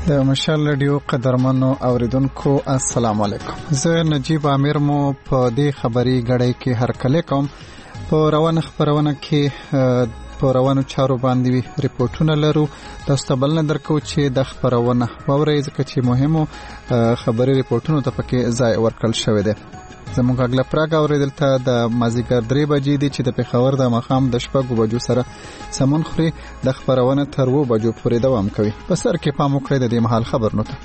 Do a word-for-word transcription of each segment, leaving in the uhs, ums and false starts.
د مشال رادیو قدرمنو اوریدونکو السلام علیکم. زه نجیب امیر مو په دې خبري غړی کې هر کله کوم په روانه خبرونه کې په روانو چارو باندې ریپورتونه لرو. تاسو ته بل نه درکو چې د خبرونه ووري ځکه چې مهمو خبري ریپورتونو ته پکې ځای ورکړل شوی دی. زموږ اګلا پراګ اوریدل ته د مازیګر درې بجې دي چې د پېښور د مخام د شپږ بجو سره سمون خوري. د خبرونه تر و بجو پورې دوام کوي. په سر کې پام وکړئ د دې مهال خبرونه ته.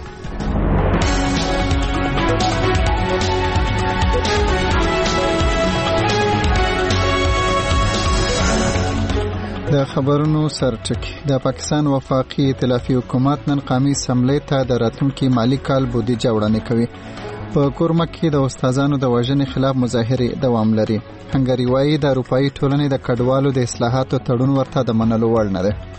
د خبرونو سرټکی. د پاکستان وفاقي ائتلافي حکومت نن قومي اسمبلی ته د راتلونکي مالی کال بودیجه وړاندې کوي. په کورما کې د استادانو د وژنې خلاف مظاهره دوام لري. هنګری وايي د اروپאי ټولنې د کډوالو د اصلاحاتو تړون ورته د منلو وړ نه ده.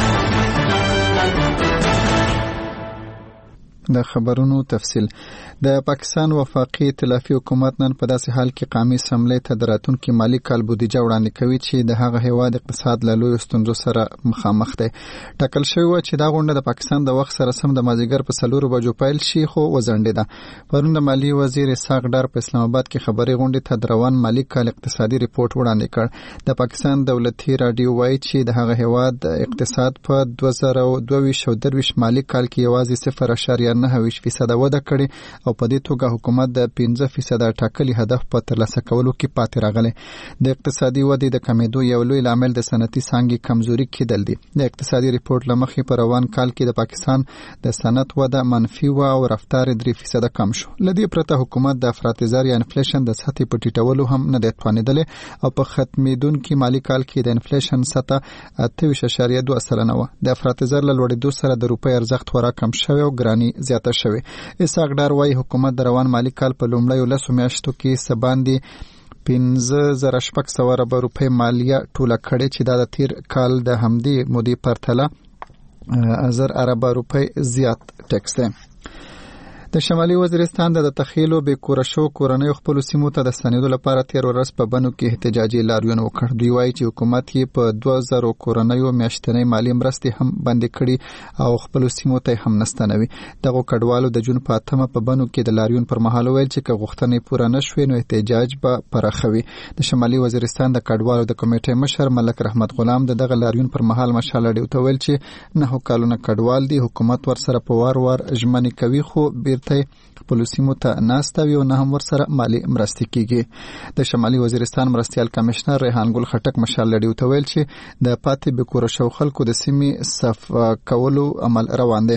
د خبرونو تفصیل. د پاکستان وفاقي ائتلافي حکومت نن په داسې حال کې قومي اسمبلی ته د راتلونکي مالی کال بودیجه وړاندې کوي چې د هغه هیواد اقتصاد له لوی ستونزو سره مخامخ دی. ټاکل شوی و چې دا غونډه د پاکستان د وخت سره سم د مازیګر په څلورو بجو پیل شي خو وځنډېده. پرون د مالی وزیر اسحاق ډار په اسلام آباد کې خبري غونډې ته د روان مالی کال اقتصادي ریپورت وړاندې کړ. د پاکستان دولتي رادیو وایي چې د هغه هیواد اقتصاد په دوه زره دوه ویشت او درې ویشت مالی کال کې یوازې صفر اعشاریه نهه ویشت فیصد وده کړې او په دې توګه حکومت د پنځه فیصد ټاکلي هدف په ترلاسه کولو کې پاتې راغلی. د اقتصادي ودې د کمیدو یو لوی لامل د صنعتي څانګې کمزوري کېدل دي. د اقتصادي ریپورت له مخې په روان کال کې د پاکستان د صنعت وده منفي و او رفتار درې فیصد کم شو. لدې پرته حکومت د افراطزار یا انفلیشن د سطحې په ټیټولو هم نه دی توانېدلی او په ختمېدونکي مالی کال کې د انفلیشن سطح اته ویشت اعشاریه دوه سلنه وه. د افراطزار له لوړېدو سره د روپۍ ارزښت خورا کم شوی او ګراني زیاته شوی. اسحاق ډار وايي حکومت د روان مالی کال په لومړیو لسو میاشتو کې څه باندې پنځه زره شپږ سوه اربه روپۍ مالیه ټوله کړې چې دا د تیر کال د همدې مودې پرتله زر اربه روپۍ زیات ټیکس دی. د شمالي وزیرستان د تخیلو به کورشو کورنۍ خپل سیمو ته د ستنېدو لپاره تیر ورځ په بنو کې احتجاجي لاریون وکړ. دوی وایي چې حکومت یې په دوه زره کورنۍ میاشتنۍ مالی مرستې هم بندې کړي او خپل سیمو ته هم نستنوي. دغه کډوالو د جون په اتمه په بنو کې د لاریون پر مهال ویل چې که غوښتنې پوره نشوي نو احتجاج به پراخوي. د شمالي وزیرستان د کډوالو د کمیټې مشر ملک رحمت غلام د دغه لاریون پر مهال مشال اډیو ته ویل چې نه کالونه کډوال دي، حکومت ورسره په وار وار ژمنې کوي خو بیر خپل سیمو ته ناستوي او نه هم ورسره مالی مرستې کیږي. د شمالي وزیرستان مرستیال کمشنر ریحان ګل خټک مشال لډیو ته ویل چې د پاتې به کور شو خلکو د سیمې صف کولو عمل روان دی.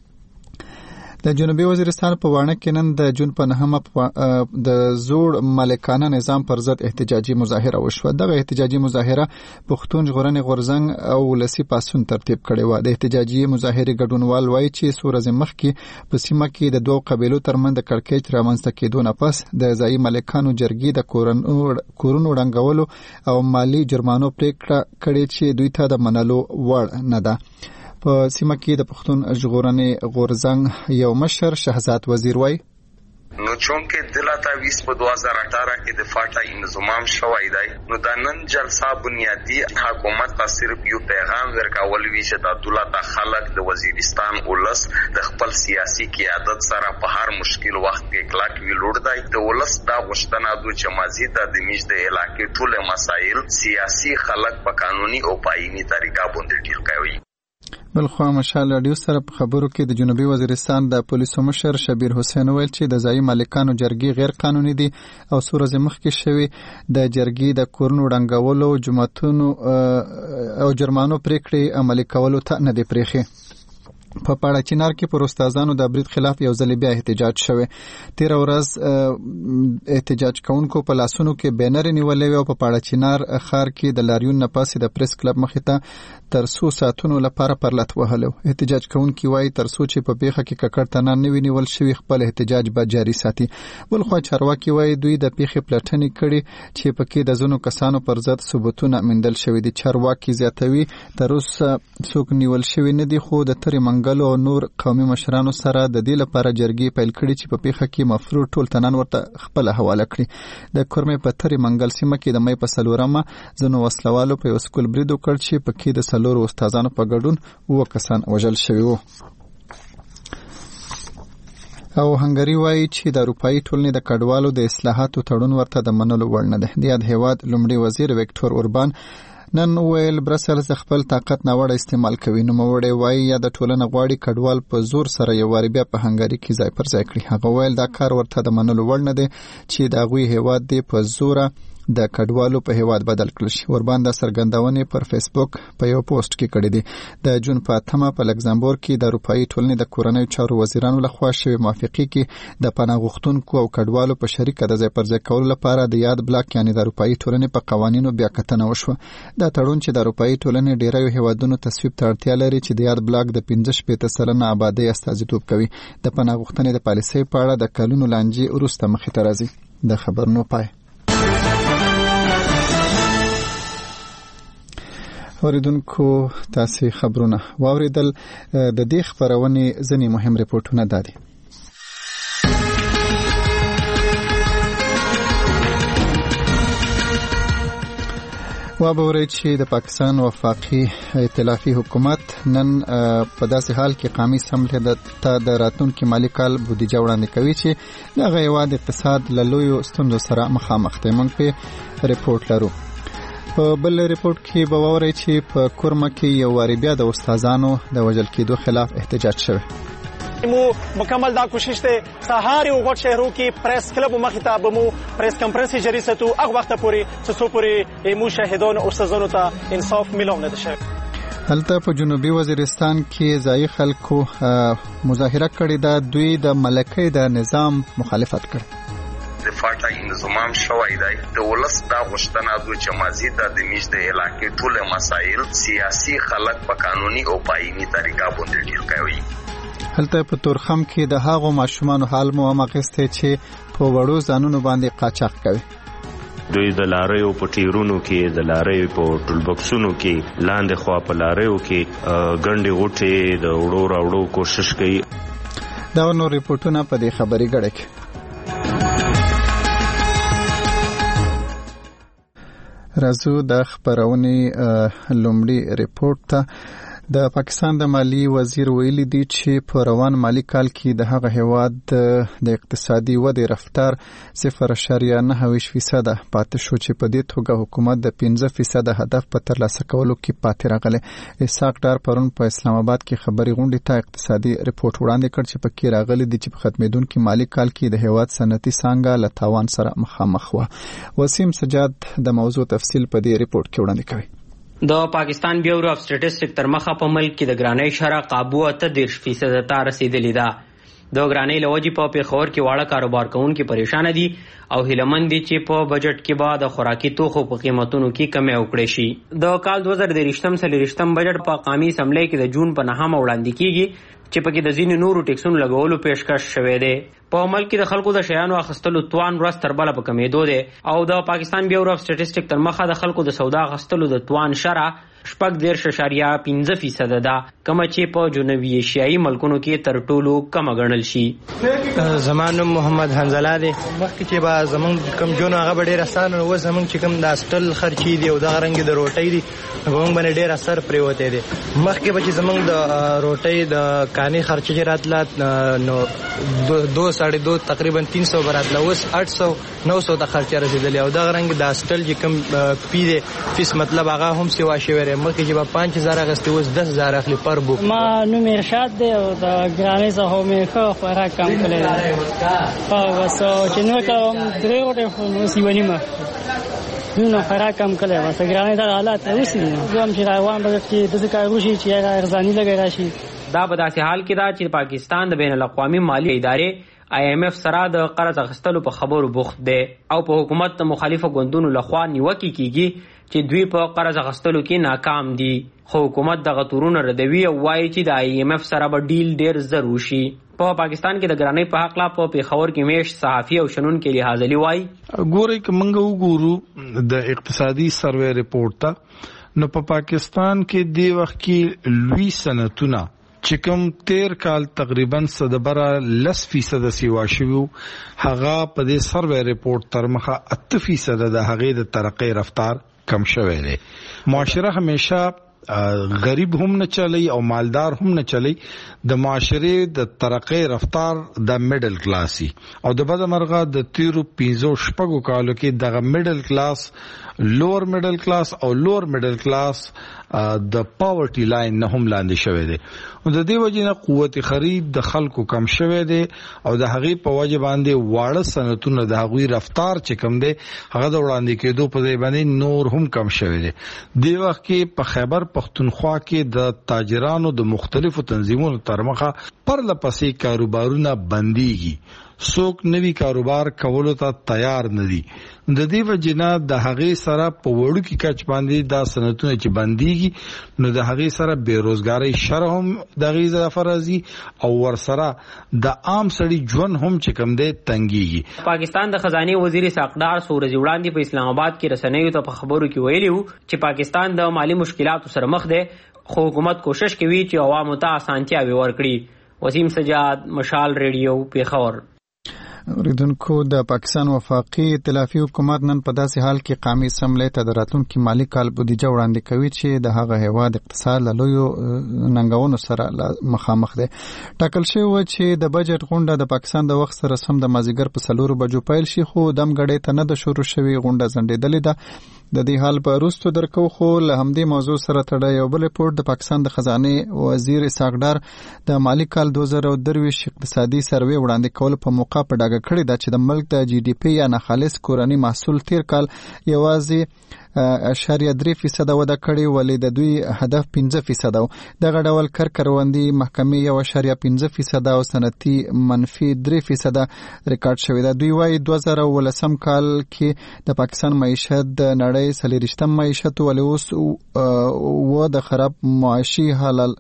د جنوبي وزیرستان په وانه کې نن د جون په نهمه د زوړ مالکانه نظام پر ضد احتجاجي مظاهره وشوه. دغه احتجاجي مظاهره پښتون ژغورنې غورځنګ او ولسی پاسون ترتیب کړي و. د احتجاجي مظاهره ګډونوال وایي چې څو ورځې مخکې په سیمه کې د دوه قبیلو ترمنځ د کړکېچ رامنځته کېدو نه پس د ځایي مالکانو جرګې د کورونو ړنګولو او مالی جرمانو پریکړه کړې چې دوی ته د منلو وړ نه ده. په سیمه کې د پښتون ژغورنې غورځنګ یو مشر شهزاد وزیر وایي نو چونکه دلته بیس په دوه زره اته کې د فاټا انضمام شوی دی نو د نن جلسه بنیادی حکومت ته صرف یو پیغام ورکول وی چې د دولت خلک د وزیرستان ولس د خپل سیاسي قیادت سره په هر مشکل وخت کې کلاک وی لوړ دی. د ولس دا غوښتنه د چې مزید د میش د علاقې ټول مسایل سیاسي خلک په قانوني او پایني طریقه باندې ټیل کوي. بلخوا مشال رادیو سره په خبرو کې د جنوبي وزیرستان د پولیسو مشر شبیر حسین ویل چې د ځایي مالکانو جرګې غیر قانوني دي او څو ورځې مخکې شوي د جرګې د کورونو ړنګولو جماعتونو او جرمانو پریکړې عملي کولو ته نه دی پریښې. په پاړه چینار کې پر استادانو د برید خلاف یو ځل بیا احتجاج شوه. تیر ورځ احتجاج کوونکو په لاسونو کې بینر نیولې او په پاړه چینار خار کې د لاریون نه پاسې د پریس کلب مخې ته تر څو ساعتونو لپاره پرلط وهلو. احتجاج کوونکي وایي تر څو چې په پیښه کې ککړتنان نه وینول شوی خپل احتجاج به جاري ساتي. بلخوا چارواکي وایي دوی د پیښې پلټنې کړي چې پکې د ځینو کسانو پر ضد ثبوتونه موندل شوي دي. چارواکي زیاتوي تر اوسه څوک نیول شوی نه دي خو د ترې منګلو او نور قومي مشرانو سره د دې لپاره جرګې پیل کړي چې په پیښه کې مفروض ټول تنان ورته خپل حواله کړي. د کورمې په ترې منګل سیمه کې د مې په څلورمه ځینو وسلوالو په یو سکول برید وکړ چې پکې د څلورو استادانو په ګډون اووه کسان وژل شوي وو. او هنګری وایي چې د اروپאי ټولنې د کډوالو د اصلاحاتو تړون ورته د منلو وړ نه دی. د یاد هیواد لومړي وزیر وکټور اوربان نن ویل برسلز د خپل طاقت ناوړه استعمال کوي. نو موړی وایي یا د ټولنه غواړي کډوال په زور سره یو واری بیا په هنګری کې ځای پر ځای کړي. هغه ویل دا کار ورته د منلو وړ نه دی چې د هغوی هیواد دی په زوره د کډوالو په هیواد بدل کړل شي. اوربان د سرګندونې پر فیسبوک په یو پوسټ کې کړی دی. د جون په اتمه په لکزامبورګ کې د اروپאי ټولنې د کورنۍ چارو وزیرانو لخوا شوی موافقه کې د پناه غوښتونکو او کډوالو په شریکه د ځای پر ځای کولو لپاره د یاد بلاک یعنی د اروپאי ټولنې په قوانینو بیا کتنه وشوه. دا تړون چې د اروپאי ټولنې ډیری هیوادونو تصویب ته اړتیا لري چې د یاد بلاک د پنځه شپږ سلنه آبادی استازیتوب کوي. د پناه غوښتنې د پالیسۍ په اړه د کلونو لانجې وروسته مخې ته راځي. د خبرونو پای. اوریدونکو تاسو خبرونه واوریدل. د دې خبرونې ځینې مهم ریپورتونه دادي. وابوري چې د پاکستان وفاقي ائتلافي حکومت نن په داسې حال کې قومي سملې ته د راتلونکي مالي کال بودیجه وړاندې کوي چې د هیواد اقتصاد له لویو ستونزو سره مخامخ دی. موږ په ریپورت لرو. په بل ریپورت کې به واورئ چې په کورمه کې یو واری بیا د استادانو د وژل کېدو خلاف احتجاج شوی. مو مکمل دا کوشش ته سهار او غټ شهرو کې پریس کلب مخته بمو پریس کانفرنس جری ستو هغه وخت پورې څو پورې مو شاهدان او استادانو ته انصاف ملوم نه شي. هلته په جنوبي وزیرستان کې ځای خلکو مظاهره کړې ده. دوی د ملکۍ د نظام مخالفت کړ. د فاټا انضمام شوی دی. د ولس دا غوښتنه ده چې مازی د دمیش د علاقې ټول مسایل سیاسي خلک په قانوني او پایني طریقه باندې ډیل کوي. هلته په تورخم کې د هغو ماشومان حال مو مغسته چې په وړو ځانونو باندې قاچاق کوي. دوی د لاریو په ټیرونو کې د لاریو په ټول بکسونو کې لاندې خوا په لاریو کې ګڼډې غوټې د وړو راوړو کوشش کوي. دا نو ریپورتونه په دې خبري غړي کې. راځو د خبرونې لومړی ریپورت ته. د پاکستان د مالی وزیر ویلي دی چې په روان مالی کال کې د هغه هیواد د اقتصادي ودې رفتار صفر اشاریه نهه فیصد پاتې شو چې په دې توګه حکومت د پنځه فیصد هدف په ترلاسه کولو کې پاتې راغلی. اسحاق ډار پرون په اسلام آباد کې خبري غونډې ته اقتصادي ریپورت وړاندې کړ چې پکې راغلي دي چې په ختمېدونکي مالی کال کې د هیواد صنعتي څانګه له تاوان سره مخامخ وه. وسیم سجاد د موضوع تفصیل په دې ریپورت کې وړاندې کوي. د پاکستان بیورو اف سټټسټک تر مخه په ملک کې د ګرانۍ شرح قابو اته دېرش فیصد ته رسیدلې ده. د ګرانۍ لوجې په پیښور کې واړه کاروبار کوونکي پریشان دي او هیلمند دي چې په بجټ کې به د خوراکي توکو په قیمتونو کې کمی وکړي شي. د کال دوه زره دېرشم څلېرویشتم بجټ په قومي اسمبلی کې د جون په نهمه وړاندې کیږي چې پکې د ځینو نورو ټیکسونو لګولو پیشکش شوی دی. په ملک کې د خلکو د شیانو اخیستلو توان ورځ تر بله په کمیدو دی او د پاکستان بیورو اف سټټسټک تر مخه د خلکو د سودا اخیستلو د توان شرح شپږ دېرش اشاریه پنځه فیصد ده، کومه چې په جنوبي ایشیایي ملکونو کې تر ټولو کمه ګڼل شي. زما نوم محمد حنزله دی. مخکې چې به زمونږ کوم جون هغه به ډېر اسانه و، اوس زمونږ چې کوم د هاسټل خرچې دي او دغه رنګې د روټۍ دي په موږ باندې ډېر اثر پرېوتی دی. مخکې به چې زمونږ د روټۍ د کانې خرچه چې راتله نو دو ساڑھے دو تقریبا تین سو به راتله، اوس اټ سو نو سو ته خرچه رسېدلې او دغه رنګ د هاسټل چې کوم فی دی فیس مطلب هغه هم سیوا شوی دی. مخکې چې به پنځ هزار اخیستې اوس دس هزار اخلي پر بوک. ما نوم ارشاد دی او د ګرانۍ څخه مې ښه خوراک کم کړی دی. بس چې نور کوم درې روټۍ خو نو اوس یوه نیمه نو خوراک کم کړی. بس ګرانۍ سره حالات اوس دي. زه هم چې روان بجټ کې داسې کار وشي چې هغه ارزاني لګی راشي. دا به داسې حال کې ده چې پاکستان د بین الاقوامي مالي ادارې آی ایم ایف سره د قرض اخیستلو په خبرو بوخت دی او په حکومت د مخالفو ګوندونو لخوا نیوکې کیږي چې دوی په قرض اخیستلو کې ناکام دي، خو حکومت دغه تورونه ردوي او وایي چې د آی ایم ایف سره به ډیل ډیر زر وشي. په پاکستان کې د ګرانۍ په حقله په پیښور کې میش صحافي او شنونکي لحاظ علي وایي ګورئ که موږ وګورو د اقتصادي سروې رپورټ ته نو په پاکستان کې دی وخت کې لوی صنعتونه چې کوم تیر کال تقریبا صدبره لس فیصد سیوا شوی هغه په دې سروې رپورټ تر مخه اته فیصد د هغې د ترقۍ رفتار کم شوی دی. معاشره همیشه غریب هم نه چلی او مالدار هم نه چلی د معاشره د ترقی رفتار د میډل کلاسي او د بده مرغه د تیرو پنځو شپږو کالو کې د میډل کلاس لوور میډل کلاس او لوور میډل کلاس د پاورټي لاین نه هم لاندې شوی دی او د دې وجې نه قوت خرید د خلکو کم شوی دی او د هغې په وجه باندې واړه صنعتونه د هغوی رفتار چې کم دی هغه د وړاندې کېدو په ځای باندې نور هم کم شوی دی. دې وخت کې په خیبر پختونخوا کې د تاجرانو د مختلفو تنظیمونو تر مخه پرله پسې کاروبارونه بنديږي، څوک نوی کاروبار کولو ته تیار نه دي. د دې وجنه د هغې سره په وړو کې کچ باندې دا صنعتونه چې بنديږي نو د هغې سره بیروزګاری شرح هم د هغې اضافه راځي او ورسره د عام سړي ژوند هم چې کم دی تنګيږي. پاکستان د خزانه وزیر اسحاقدار څو ورځې وړاندې په اسلام آباد کې رسنیو ته په خبرو کې ویلي وو چې پاکستان د مالی مشکلاتو سره مخ دی خو حکومت کوشش کوي چې عوامو ته اسانتیاوې ورکړي. وسیم سجاد، مشال ریډیو، پیښور. اوریدونکو، د پاکستان وفاقي ائتلافي حکومت نن په داسې حال کې قومي اسمبلۍ ته د راتلونکي مالي کال بودیجه وړاندې کوي چې د هغه هیواد اقتصاد له لویو ننګونو سره مخامخ دی. ټاکل شوی و چې د بجټ غونډه د پاکستان د وخت سره سم د مازیګر په څلورو بجو پیل شي، خو دم غړې ته نه د شروع شوی غونډه ځنډېدلې ده. د دې حال په وروستو درکو خو له همدې موضوع سره تړاو یو بل ریپورت د پاکستان د خزانه وزیر اسحاقدار د مالي کال دوه زره درویشت اقتصادي سروې وړاندې کول په موقع په ډاګه کړی ده چې د ملک د جی ډي پی یا ناخالص کورنی محصول تیر کال یوازې اشاریه درې فیصد وده کړې، ولې د دوی هدف پنځه فیصد و. دغه ډول کروندې محکمې یو اشاریه پنځه فیصد او صنعتي منفي درې فیصد ریکارډ شوی ده. دوی وايي دوه زره ولسم کال کې د پاکستان معیشت د نړۍ څلېرویشتم معیشت ولې اوس و د خراب معاشي حالل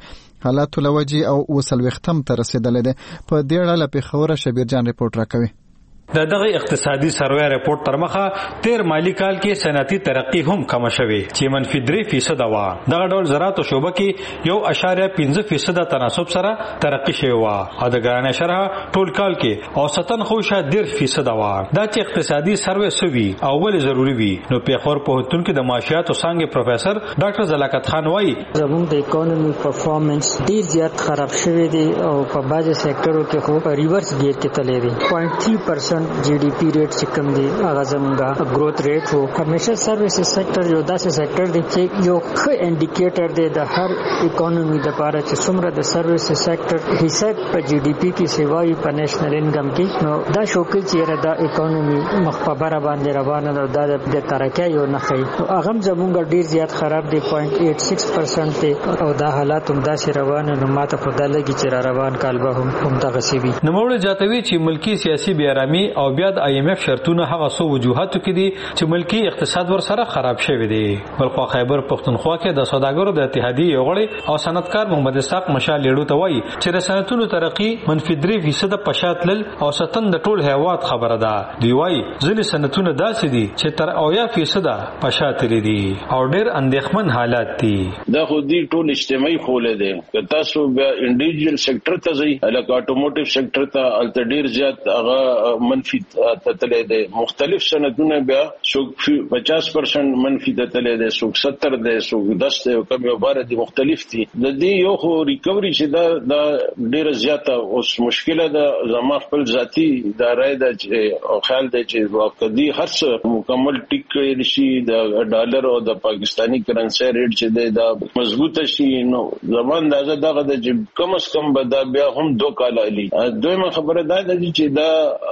حالاتو لوجې او وسلوختم ته رسیدلې ده. په دې اړه له پیښوره شبیر جان ریپورت راکوي. د دغه اقتصادي سروې رپورت تر مخه تیر مالی کال کې صنعتي ترقی هم کم شوه چې منفي درې فیصد و. دغه ډول زراعت شوبه کې یو اشاریه پنځه فیصد تناسب سره ترقی شوی و او د ګرانه شرح ټول کال کې اوسطن خو شاید ډیر فیصد و. دا چې اقتصادي سروې سوي او ولې ضروری وي نو پیښور پوهنتون کې د معاشیات او څنګه پروفیسور ډاکټر زلاکت خان وایي زموږ د اکانومي پرفارمنس ډیر زیات خراب شوی دی او په بعضي سېکټرو کې خو ریورس ګیر کې تللی دی. صفر پوینټ تین پرسنټ جی ډی پی ریټ چې کوم دی هغه زموږه گروث ریټ وو. همیشه سرویسز سېکټر یو داسې سېکټر دی چې یو ښه انډیکیټر دی د هر اکانومي لپاره چې څومره د سرویسز سېکټر حصہ په جی ډی پی کې سیوای په نېشنل انکم کې نو دا شوکل چې دا اکانومي مخبره باندې روانه ده د ترقۍ یو نه خي هغه زموږه ډیر زیات خراب دی. صفر پوینټ ایټ سکس پرسنټ دی او دا حالات هم داسې روانه نو ماته په دلګي چې را روان کال به هم هم دغه سی وي. نو موږ جاتوي چې ملکی سیاسي بیارامي او بیا د آی ایم ایف شرطونه هغه سو وجوهاتو کې دي چې ملکی اقتصاد ور سره خراب شوی دی. بلخو خیبر پختونخوا کې د سوداګرو د اتحادیې یوغړي او صنعتکار محمد اسحاق مشال لیړو ته وایي چې د صنعتونو ترقی منفي درې فیصد پشاتل او ستن د ټول هیواد خبره ده. دی وایي ځینې صنعتونه داسې دي چې تر اویا فیصد پشاتل دي او ډېر اندېښمن حالات دي. دا خو دې ټول اجتماعي خوله دي که تاسو بیا انډیویډوال سېکټر ته ځئ لکه اټوموټیو سېکټر ته هلته ډېر زیات هغه منفي تتلی دی. مختلف صنعتونه بیا څوک پچاس پرسنټ منفي تتلی دی، څوک ستر دی، څوک دس دی، کم یو باره دي مختلف دي. د دې یو خو ریکوري چې دا دا ډېره زیاته اوس مشکله ده. زما خپل ذاتي دا رای ده چې او خیال دی چې واقعي هر څه مکمل ټیک کړی شي د ډالر او د پاکستاني کرنسي ریټ چې دی دا مضبوطه شي نو زما اندازه دغه د چې کم از کم به دا بیا هم دو کال علي. دویمه خبره دا ده چې دا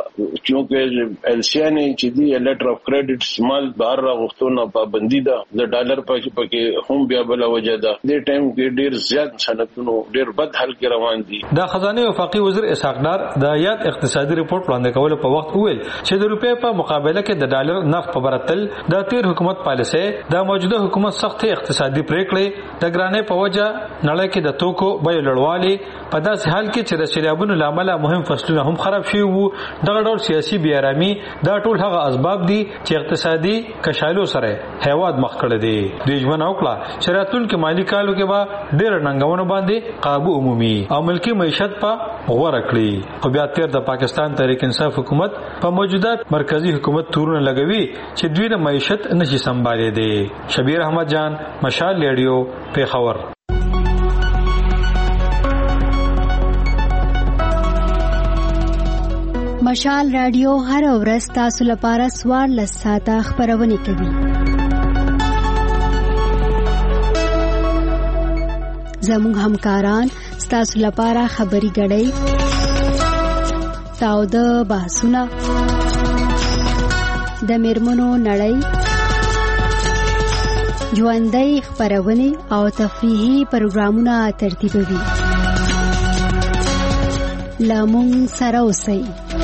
چونکه السیانه چې دی لیټر اف کریډټ سمال بهر راغښتونه پابندي ده د ډالر پکې هم بیا بل وجه ده. د ټایم کې ډیر زیات صنعتونو ډیر بد حال کې روان دي. د خزانه وفاقي وزیر اسحاقدار د یاد اقتصادي ریپورت وړاندې کول په وخت ویل چې د روپیا په مقابله کې د ډالر نرخ په برتل د تیر حکومت پالیسي د موجوده حکومت سخت اقتصادي پریکړې د ګرانې په وجه نړۍ کې د توکو بیې لوړوالي په داسې حال کې چې د سیلابونو لامل مهم فصلونه هم خراب شوي وو. دغه ډول سیاسي بې آرامي دا ټول هغه اسباب دي چې اقتصادي کشالو سره هیواد مخ کړی دی. دوی ژمنه وکړه چې راتلونکي مالي کالو کې به ډېر ننګونو باندې قابو عمومي او ملکی معیشت په غوړه کړي. خو بیا تیر د پاکستان تحریک انصاف حکومت په موجوده مرکزی حکومت تورونه لګوي چې دوی د معیشت نشي سمبالې دي. شبیر احمد جان، مشال ریډیو، پیښور. مشال رادیو هر ورځ تاسو لپاره څوارلس ساعته خبرونه کوي. زموږ همکاران ستاسو لپاره خبري غړي تاوده بحثونه د میرمنو نړۍ ژوندۍ خبرونه او تفریحي پروګرامونه ترتیبوي. لامون سره اوسئ.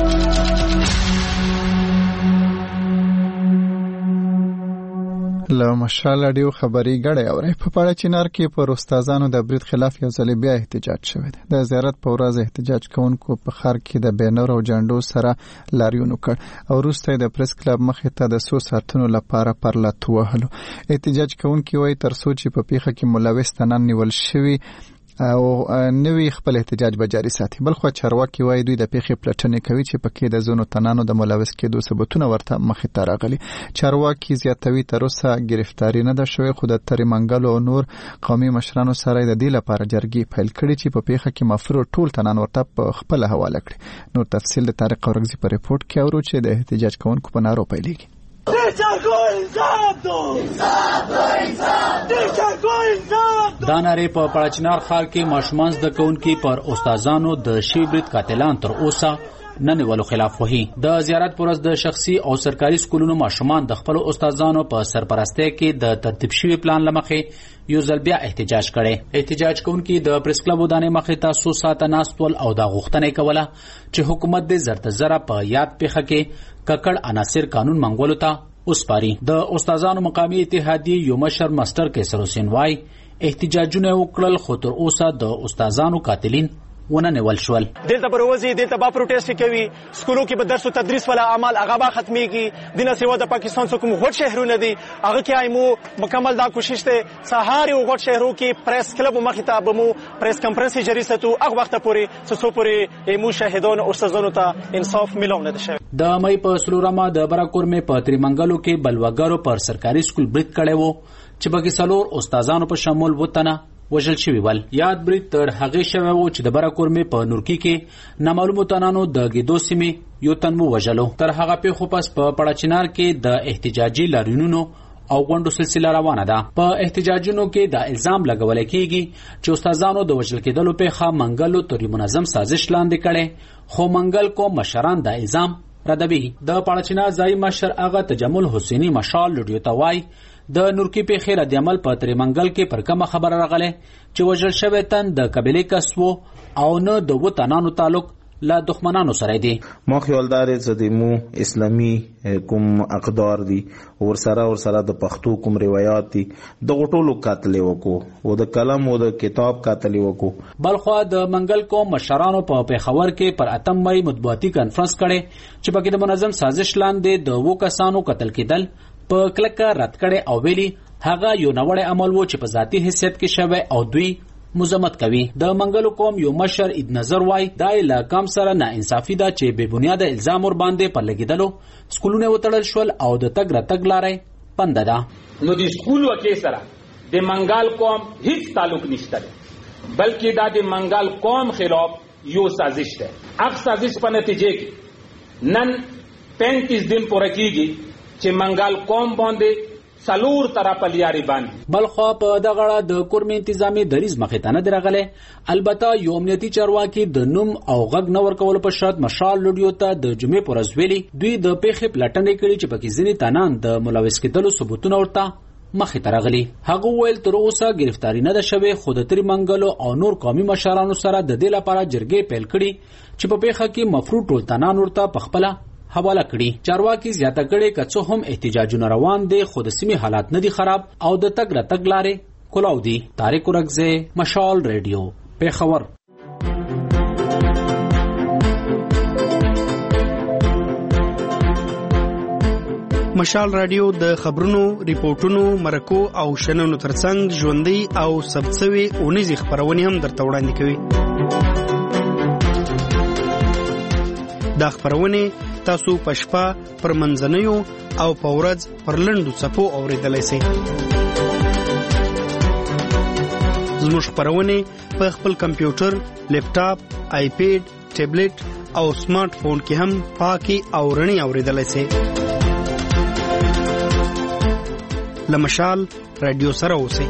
له مشال رادیو خبري غړي اوري په پاړه چینار کې پر استادانو د برید خلاف یو ځل بیا احتجاج شوی دی. د زیارت په ورځ احتجاج کوونکو په خار کې د بینر او جنډو سره لاریون وکړ او وروسته د پریس کلب مخې ته د څو ساعتونو لپاره پرلط وهلو. احتجاج کوونکي وایي تر څو چې په پیښه کې ملوث تنان نیول شوی او نوی خپل احتجاج به جاري ساتي. بلخو چارواکي وایي دوی د پیښې پلټنې کوي چې پکې د زونو تنانو د ملوث کېدو ثبوتونه ورته مخې ته راغلي. چارواکي زیاتوي تر اوسه گرفتاری نه ده شوې، خو د تریمنګل او نور قومي مشرانو سره د دې لپاره جرګې پیل کړي چې په پیښه کې مفروض ټول تنان ورته په خپل حواله کړي. نور تفصیل د طارق اورغزي په ریپورت کې اورو چې د احتجاج کوونکو په نارو پیلېږي. دا نارې په پړچنار ښار کې ماشومان زده کوونکي پر استادانو د شوي برید قاتلان تر اوسه نه نیولو خلاف وهي. د زیارت پر ورځ د شخصي او سرکاري سکولونو ماشومان د خپل استادانو په سرپرستۍ کې د ترتیب شوي پلان لمخې یو ځل بیا احتجاج کړي. احتجاج کوونکي د پریس کلب ودانې مخې ته څو ساعته ناست ول او دا غوښتنه کوله چې حکومت د زرت زره په یاد پیښه کې ککړ عناصر قانون منګولو ته وسپاري. د استادانو مقامی اتحادیې یو مشر مستر کیسر حسین وای احتجاجونه وکړل خو تر اوسه د استادانو قاتلین ونه نیول شول. دلته بروزي دلته با پروتست کوي، سکولو کې به درس او تدریس ولا اعمال هغه با ختميږي. دنه سیوا د پاکستان څخه کوم غټ شهرونه دي هغه کې ایمو مکمل دا کوشش ته سهار او غټ شهرو کې پریس کلب مخته بمو پریس کانفرنس جری ستو هغه وخت پورې څو پورې ایمو شاهدان او استادانو ته انصاف ملونه ده شوی. د مې په سلورما د براکور مې په تریمنګلو کې بلوګارو پر سرکاري سکول برید کړي وو چې بګي سلور استادانو په شمول وطنه وژل شوی ول. یاد برید تر هغه شوی وو چې د براکور مې په نورکی کې نامعلومو تنانو د ګیدو سیمې یو تن وو وژلو. تر هغه پیښو پس په پړچنار کې د احتجاجي لاریونونو او غونډو سلسله روانه ده. په احتجاجونو کې د الزام لګول کېږي چې استادانو د وژل کېدلو پیښه منګلو تر منظم سازش لاندې کړي، خو منګل کو مشران د الزام ردوي. د پړچنار ځای مشر هغه تجمل حسینی مشال لډیو توای د نورکی پیښې رد عمل په تریمنګل کې پر کومه خبره راغله چې وژل شوی تن د قبیلې کسو او نه د وطنانو تعلق لا دښمنانو سره دي. ما خیالدار زدمو اسلامي کوم اقدار دي ور سره ور سره د پښتو کوم روایت دي د غټولو قاتل وکړو او د کلم او د کتاب قاتل وکړو. بلخو د منګل کوم مشرانو په پیښور کې پر اتم مې مطبوعاتي کانفرنس کړي چې پکې د منظم سازش لاندې د وو کسانو قتل کېدل په کلکه رد کړي او ویلي هغه یو نوړی عمل وو چې په ذاتی حیثیت کې شوی او دوی مزمت کوي. د منګلو قوم یو مشر اید نظر وای دا علاقام سره نه انصافي ده چې به بنیاد الزام ور باندې پر لګیدلو سکولونه وتړل شول او د تګ راتګ لارې بند ده. نو د سکول وکي سره د منګال قوم هیڅ تعلق نشته بلکې دا د منګال قوم خلاف یو سازش ده. اف سازش په نتیجه کې نن پینتیس دن پوره کیږي چې منګال قوم باندې سلور طرف لیاري باندې. بلخو په دغه د کورمې انتظامی دریز مخې ته نه درغله. البته یو امنیتي چارواکي د نوم او غږ نور کول په شرط مشال لډیو ته د جمعې پر ورځ ویلي دوی د پیښې پلټنې کړي چې پکې ځینې تنان د ملوث کېدلو ثبوتونه ورته مخې ته راغلي. هغه ویل تر اوسه گرفتاری نه ده شوې، خو د تریمنګلو او نور قومي مشرانو سره د دې لپاره جرګې پیل کړي چې په پیښه کې مفروض ټول تنان ورته پخپله حواله کړي. چارواکي زیاته کړي که څه هم احتجاجونه روان دي خو د سیمې حالات نه دي خراب او د تګ راتګ لارې کلاو دي. طارق اورغزي، مشال ریډیو، پیښور. مشال رادیو د خبرونو، ریپورتونو، مرکو او شننو ترڅنګ ژوندۍ او ثبتسوي اونیزې خبرونه هم درته وړاندې کوي. دا خبرونه تاسو په شپه، پر منځنیو او په ورځ پر لنډو څپو اورېدلای شئ. زموږ خبرونه په خپل کمپیوټر، لیپټاپ، آیپیډ، ټابلیټ او سمارټ فون کې هم پاکي او رڼي اورېدلای شئ. لمشال رادیو سره اوسئ.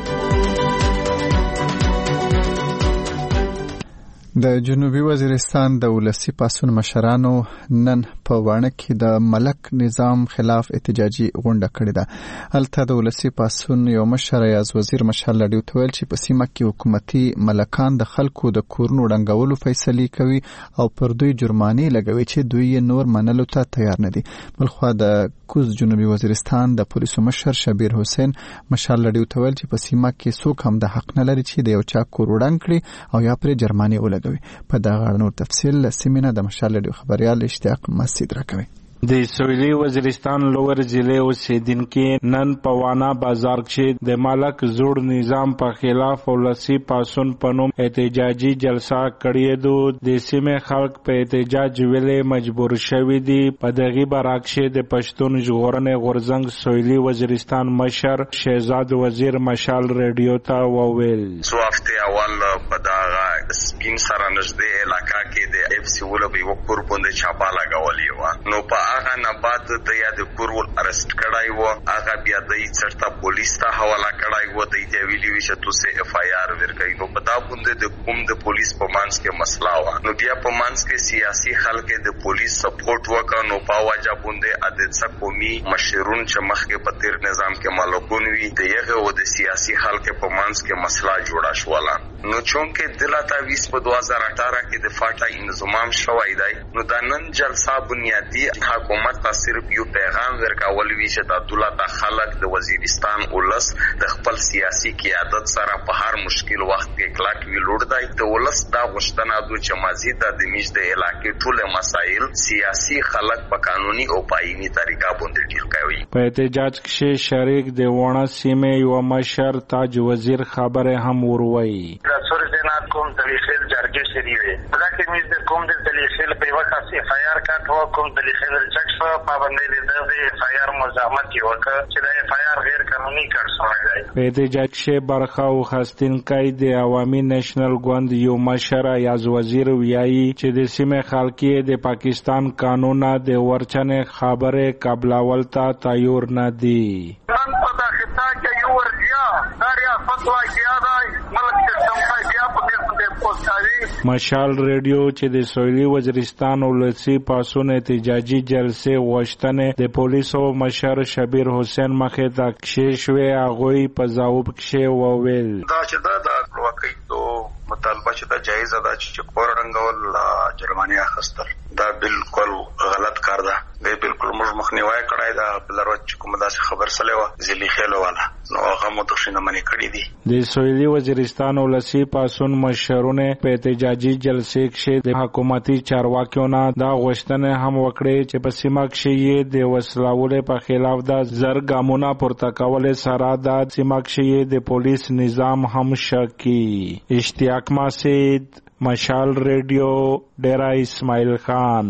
د جنوبي وزیرستان د ولسی پاسون مشرانو نن په وانه کې د ملک نظام خلاف احتجاجي غونډه کړې ده. هلته د ولسی پاسون یو مشر یاز وزیر مشال لډیو تویل چې په سیمه کې حکومتي ملکان د خلکو د کورونو ډنګولو فیصله کوي او پر دوی جرمانه لګوي چې دوی نور منلو ته تیار نه دي. بلخو د کوز جنوبي وزیرستان د پولیسو مشر شبیر حسین مشال لډیو تویل چې په سیمه کې څوک هم د حق نه لري چې د یو چا کور وډنګ کړي او یا پر جرمانه ولګوي. په دغه نور تفصیل سیمینه د مشال لډیو خبريال اشتیاق مسجد راکوي. د سویلی وزیرستان لوور ضلع اوسیدونکو نن په وانا بازار کې د ملک زوړ نظام په خلاف ولسی پاسون پنوم احتجاجي جلسه کړې ده. د سیمه خلک په احتجاج ویلې مجبور شوي دي. په دغه برعکس د پښتون ژغورنې غورزنګ سویلی وزیرستان مشر شهزاد وزیر مشال رادیو ته وویل څو هفته اول په دغه سپین سره نږدې علاقې کې د اف سی ول به وکړ باندې چاپا لګولې و. نو په هغه نه بعد د یاد کورول ارست کړای وو. هغه بیا د چرتا پولیس ته حواله کړای وو. د دې ویلي چې تاسو اف آی آر ورکړئ. نو په دا باندې د کوم د پولیس په مانس کې مسله و. نو بیا په مانس کې سیاسي خلک د پولیس سپورټ وکړ. نو په واجب باندې د څه قومي مشرون چې مخکې په تیر نظام کې مالکون وي د یغه او د سیاسي خلک په مانس کې مسله جوړه شوله. نو چونکه دلته بیس په دو هزار اٹھارہ کې د فاټا انضمام شوی دی. نو د نن جلسه بنیادی حکومت ته صرف یو پیغام ورکول وی چې د دولت خلک د وزیرستان ولس د خپل سیاسي قیادت سره په هر مشکل وخت کې کلک وی لوړ دی. د ولس دا غوښتنه د چې مزید د میج د علاقې ټول مسایل سیاسي خلک په قانوني او پایني طریقه باندې ډیل کوي. په احتجاج کې شریک د وانه سیمه یو مشر تاج وزیر خبره هم وروي. د سورجنات کوم تلیخل جرګه شری وي. دا کې میز د کوم د تلیخل په وخت کې اف آی آر کاټو کوم تلیخل چک پابندی د اف آی آر مزاحمت کی وکړه چې د اف آی آر غیر قانوني کار شوی دی. په احتجاج کې برخه واخیستونکي د عوامي نېشنل ګوند یو مشر یاز وزیر ویایي چې د سیمه خلکو د پاکستان قانون د ورچنې خبره قبلول ته تیار نه دي. نن په داخله کې یو ورجیا داریا فتوا کیږي ملک کې سمپایا په دې پوسټاري مشال رادیو چې د سویلی وزیرستان ولسی پاسون احتجاجي جلسه واشتنه د پولیسو مشر شبیر حسین مخه تا کششوي اغوی په ځواب کې وویل دا چې دا د خپلواکۍ دوه مطالبه چې دا جایز ده چې کور رنګول جرمانه اخستل دا بالکل غلط کار ده. دی بالکل موږ مخنیوي کړای دا بلروت چې کومه داسې خبر سره و ځلی خېلو والا نو هغه متخصص منی کړی دي. د سویلی وزیرستان ولسی پاسون مشرونه په احتجاجي جلسه کې د حکومتي چارواکیو نه دا غوښتنه هم وکړي چې په سیمه کې د وسلاولې په خلاف د زرګامونه پورته کول سره د سیمه کې د پولیس نظام هم شکی. اشتیاق مسجد مشال رادیو ډیرا اسماعیل خان.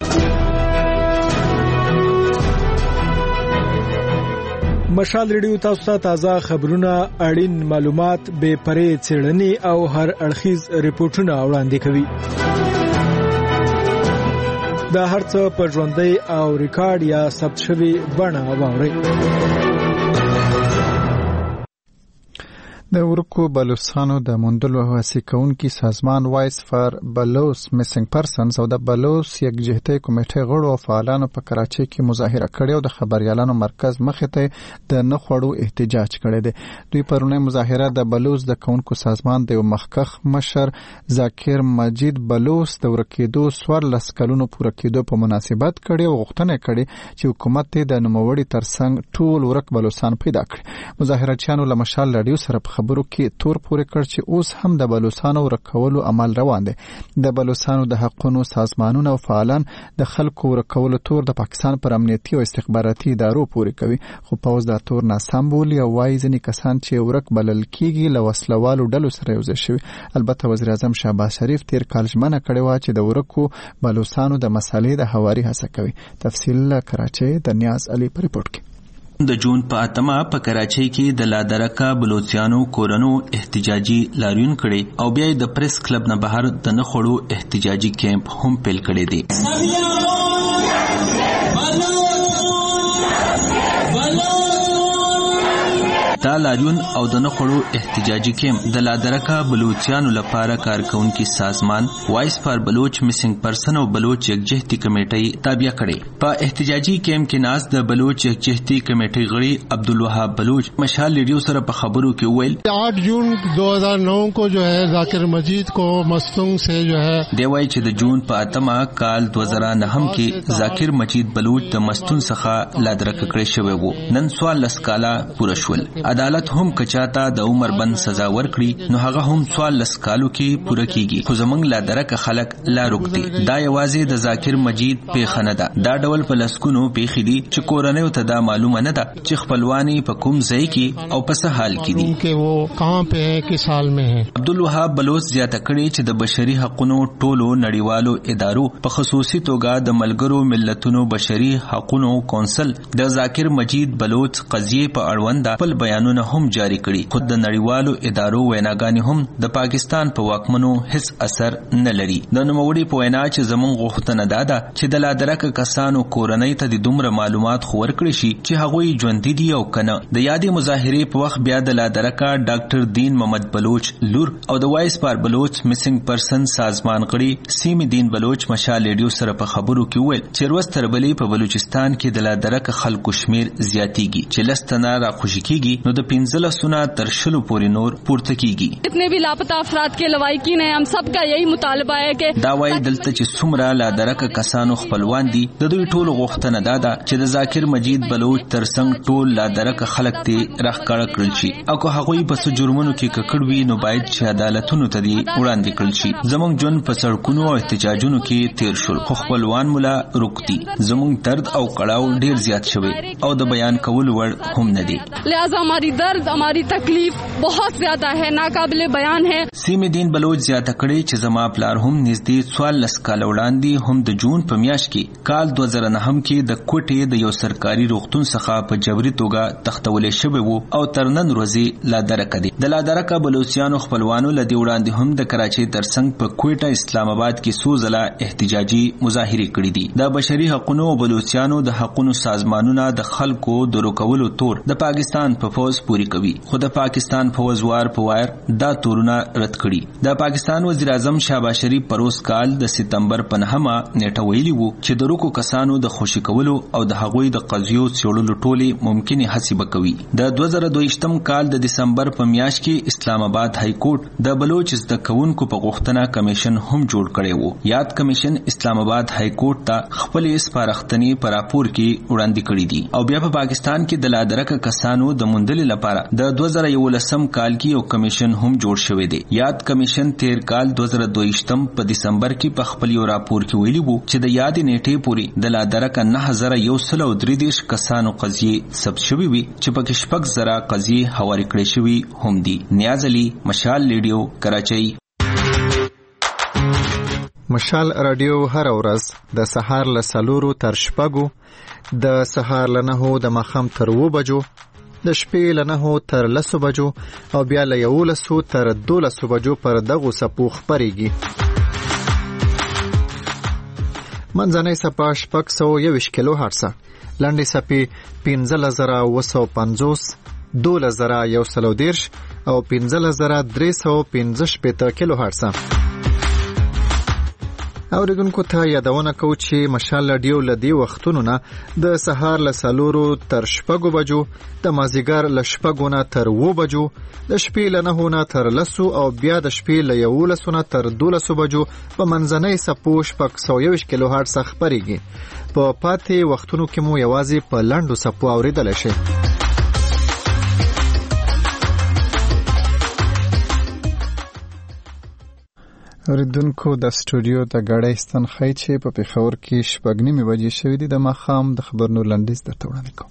مشال ریډیو تاسو ته تازه خبرونه، اړین معلومات، بې پرې څېړنې او هر اړخیز ریپورتونه وړاندې کوي. دا هر څه په ژوندۍ او ریکارډ یا ثبت شوي بڼه واورئ. د ورکو بلوچستانو د موندلو هڅې کوونکي سازمان وایس فار بلوچ میسنګ پرسنز او د بلوچ یکجهتۍ کمیټې غړو او فعالانو په کراچۍ کې مظاهره کړې او د خبريالانو مرکز مخې ته د نه خوړو احتجاج کړی دی. دوی پرونی مظاهره د بلوچ د کونکو سازمان د مخکخ مشر ذاکر مجید بلوچ د ورکېدو څوارلس کلونو پوره کېدو په مناسبت کړي او غوښتنه کړي چې حکومت د نوموړي ترڅنګ ټول ورک بلوچستان پیدا کړي. مظاهرچیانو له مشال رادیو سره خبرو کې تور پورې کړ چې اوس هم د بلوچستان ورکولو عمل روان دی. د بلوچستان د حقوقو سازمانونو او فعالان د خلکو ورکولو تور د پاکستان پر امنیتي او استخباراتي ادارو پورې کوي، خو پوز دا تور ناسم بولي او وايي ځینې کسان چې ورک بلل کیږي له وسلوالو ډلو سره یوځای شوي. البته وزیر اعظم شهباز شریف تیر کال ژمنه کړې وه چې د ورکو بلوچستانو د مسالې د هواري هڅه کوي. تفصیل له کراچۍ د نیاز علي په ریپورت کې. د جون په اتمه په کراچۍ کې د لادرکه بلوچستانو کورنو احتجاجي لاریون کړي او بیا د پریس کلب نه بهر د نخړو احتجاجي کیمپ هم پیل کړي دي. دا لاریون او د نخړو احتجاجي کیمپ د لادرکه بلوچستانو لپاره کارکونکو سازمان وایس فار بلوچ میسنګ پرسن او بلوچ یکجهتي کمیټې تابع کړي. په احتجاجي کیمپ کې ناز د بلوچ یکجهتي کمیټې غړي عبدالوهاب بلوچ مشال ریډیو سره په خبرو کې ویل आठ जून दो हज़ार नौ को जो है जाकिर मजीद को मस्तूंग से जो है دی وایي چې د جون په اتمه کال دو هزار نهم کې ذاکر مجید بلوچ د مستون څخه لادرکه کړی شوی وو. نن سوال لس کاله پوره شول. عدالت هم کچاته د عمر بند سزا ورکړي نو هغه هم سوال لس کالو کې پوره کیږي، خو زمونږ لادرکه خلک لا روکتي. دا یوازې د ذاکر مجید پیښه نه ده، دا ډول په لسکونو پیښې دي چې کورنیو ته دا معلومه نه ده چې خپلوانی په کوم ځای کې او په څه حال کې دي چې وو کہاں په ہے کس حال میں ہے. عبدالوهاب بلوچ زیاته کړي چې د بشري حقوقو ټولو نړیوالو ادارو په خصوصي توګه د ملګرو ملتونو بشري حقوقو کونسل د ذاکر مجید بلوچ قضیه په اړوند خپل بیانونه هم جاری کړي. خود د نړیوالو ادارو ویناګانې هم د پاکستان په واکمنو هیڅ اثر نه لري. د نوموړي په وینا چې زمونږ غوښتنه دا ده چې د لادرکه کسانو کورنۍ ته د دومره معلومات خو ورکړي شي چې هغوی ژوندي دي او کنه. د یادې مظاهرې په وخت بیا د لادرکه ډاکټر دین محمد بلوچ لور او د وایس فار بلوچ میسنګ پرسن سازمان غړي سیم دین بلوچ مشال ریډیو سره په خبرو کې ویل چې ورځ تر بلې په بلوچستان کې د لادرکه خلکو شمیر زیاتیږي چې لستنه را خوشی کیږي نو د پنځله سونه تر شلو پورې نور پورته کیږي. اتنے بھی لاپتہ افراد کے لواحقین ہیں، ہم سب کا یہی مطالبہ ہے کہ دا وایي دلته چې څومره لادرکه کسانو خپلوان دي د دوی ټولو غوښتنه دا ده چې د ذاکر مجید بلوچ ترڅنګ ټول لادرکه خلک ته راښکاره کړل شي او که هغوی په څه جرمونو کې ککړ وي نو باید چې عدالتونو ته دي وړاندې کړل شي. زموږ ژوند په سړکونو او احتجاجونو کې تیر شول خو خپلوان مولا روکتي. زموږ درد او کړاو ډیر زیات شوی او د بیان کول وړ هم نه دي، لہذا ہماری درد ہماری تکلیف بہت زیادہ ہے، ناقابل بیان ہے. سیم دین بلوچ زیاته کړي چې زما پلار هم نږدې څوار لس کاله وړاندې هم د جون په میاشت کې کال دو هزار نهم کې د کوټې د یو سرکاري روغتون څخه په جبري توګه تختولې شوی وو او تر نن ورځې لادرکه دي. د لادرکه بلوچستانو خپلوانو له دې وړاندې هم د کراچۍ ترڅنګ په کوټه اسلام آباد کې څو ځله احتجاجي مظاهرې کړې دي. د بشري حقوقو او بلوچستانو د حقوقو سازمانونو د خلکو د روکولو تور د پاکستان په فوز پوری کوي، خو د پاکستان فوز وار په وار دا تورونه رد کړي. د پاکستان وزیر اعظم شهباز شریف پروس کال د سپتمبر په نهمه نیټه ویلي وو چې د روکو کسانو د خوشی کولو او د هغوی د قضیو څېړلو ټولې ممکنه هڅې وکوي. د دوه زره دویشتم کال د دسمبر په میاشت کې اسلام آباد های کورټ د بلوچ زده کوونکو په غوښتنه کمیشن هم جوړ کړی وو. یاد کمیشن اسلام آباد های کورټ ته خپل سپارښتنې پر راپور کې وړاندې کړې دي او بیا په پاکستان کې د لادرکه کسانو د موندلې لپاره د دوه زره یولسم کال کې یو کمیشن هم جوړ شوی دی. یاد کمیشن تیر کال دوه زره دویشتم په دسمبر کې په خپل یو راپور کې ویلي وو چې د یاد نیټې پورې د لادرکه نه هزار یو سل او درې دیش کسانو قضیې ثبت شوی وي چې په کې شپږ زره قضیې هواري کړې شوی هم دي. نیاز علي، مشال ریډیو، کراچۍ. مشال رادیو هر ورځ د سهار له څلورو تر شپږو، د سهار له نهو د ماښام تر اووه بجو، د شپې له نهو تر لسو بجو او بیا له یولسو تر دولسو بجو پر دغو څپو خپرېږي. منځنۍ څپه شپږ سوه یوویشت کیلو هرڅه، لنډې څپې پنځلس زره اووه سوه پنځوس، دولس زره یو سل او دېرش او پنځلس زره درې سوه پنځه شپېته کیلو هرڅه. اوریدونکو ته یادونه کوو چې مشال رادیو له دې وختونو نه د سهار له څلورو تر شپږو بجو، د مازدیګر له شپږو نه تر اووه بجو، د شپې له نهو نه تر لسو او بیا د شپې له یولسو نه تر دولسو بجو په منځنۍ څپو شپږ سوه یوویشت کیلو هرڅه خپرېږي. په پاتې وختونو کې مو یوازې په لنډو څپو اورېدلی شئ. اوریدونکو د سټوډیو د غړې ستنخې چې په پېښور کې شپږ نیمې بجې شوې دي د ماښام د خبرونو لنډیز درته وړاندې کوم.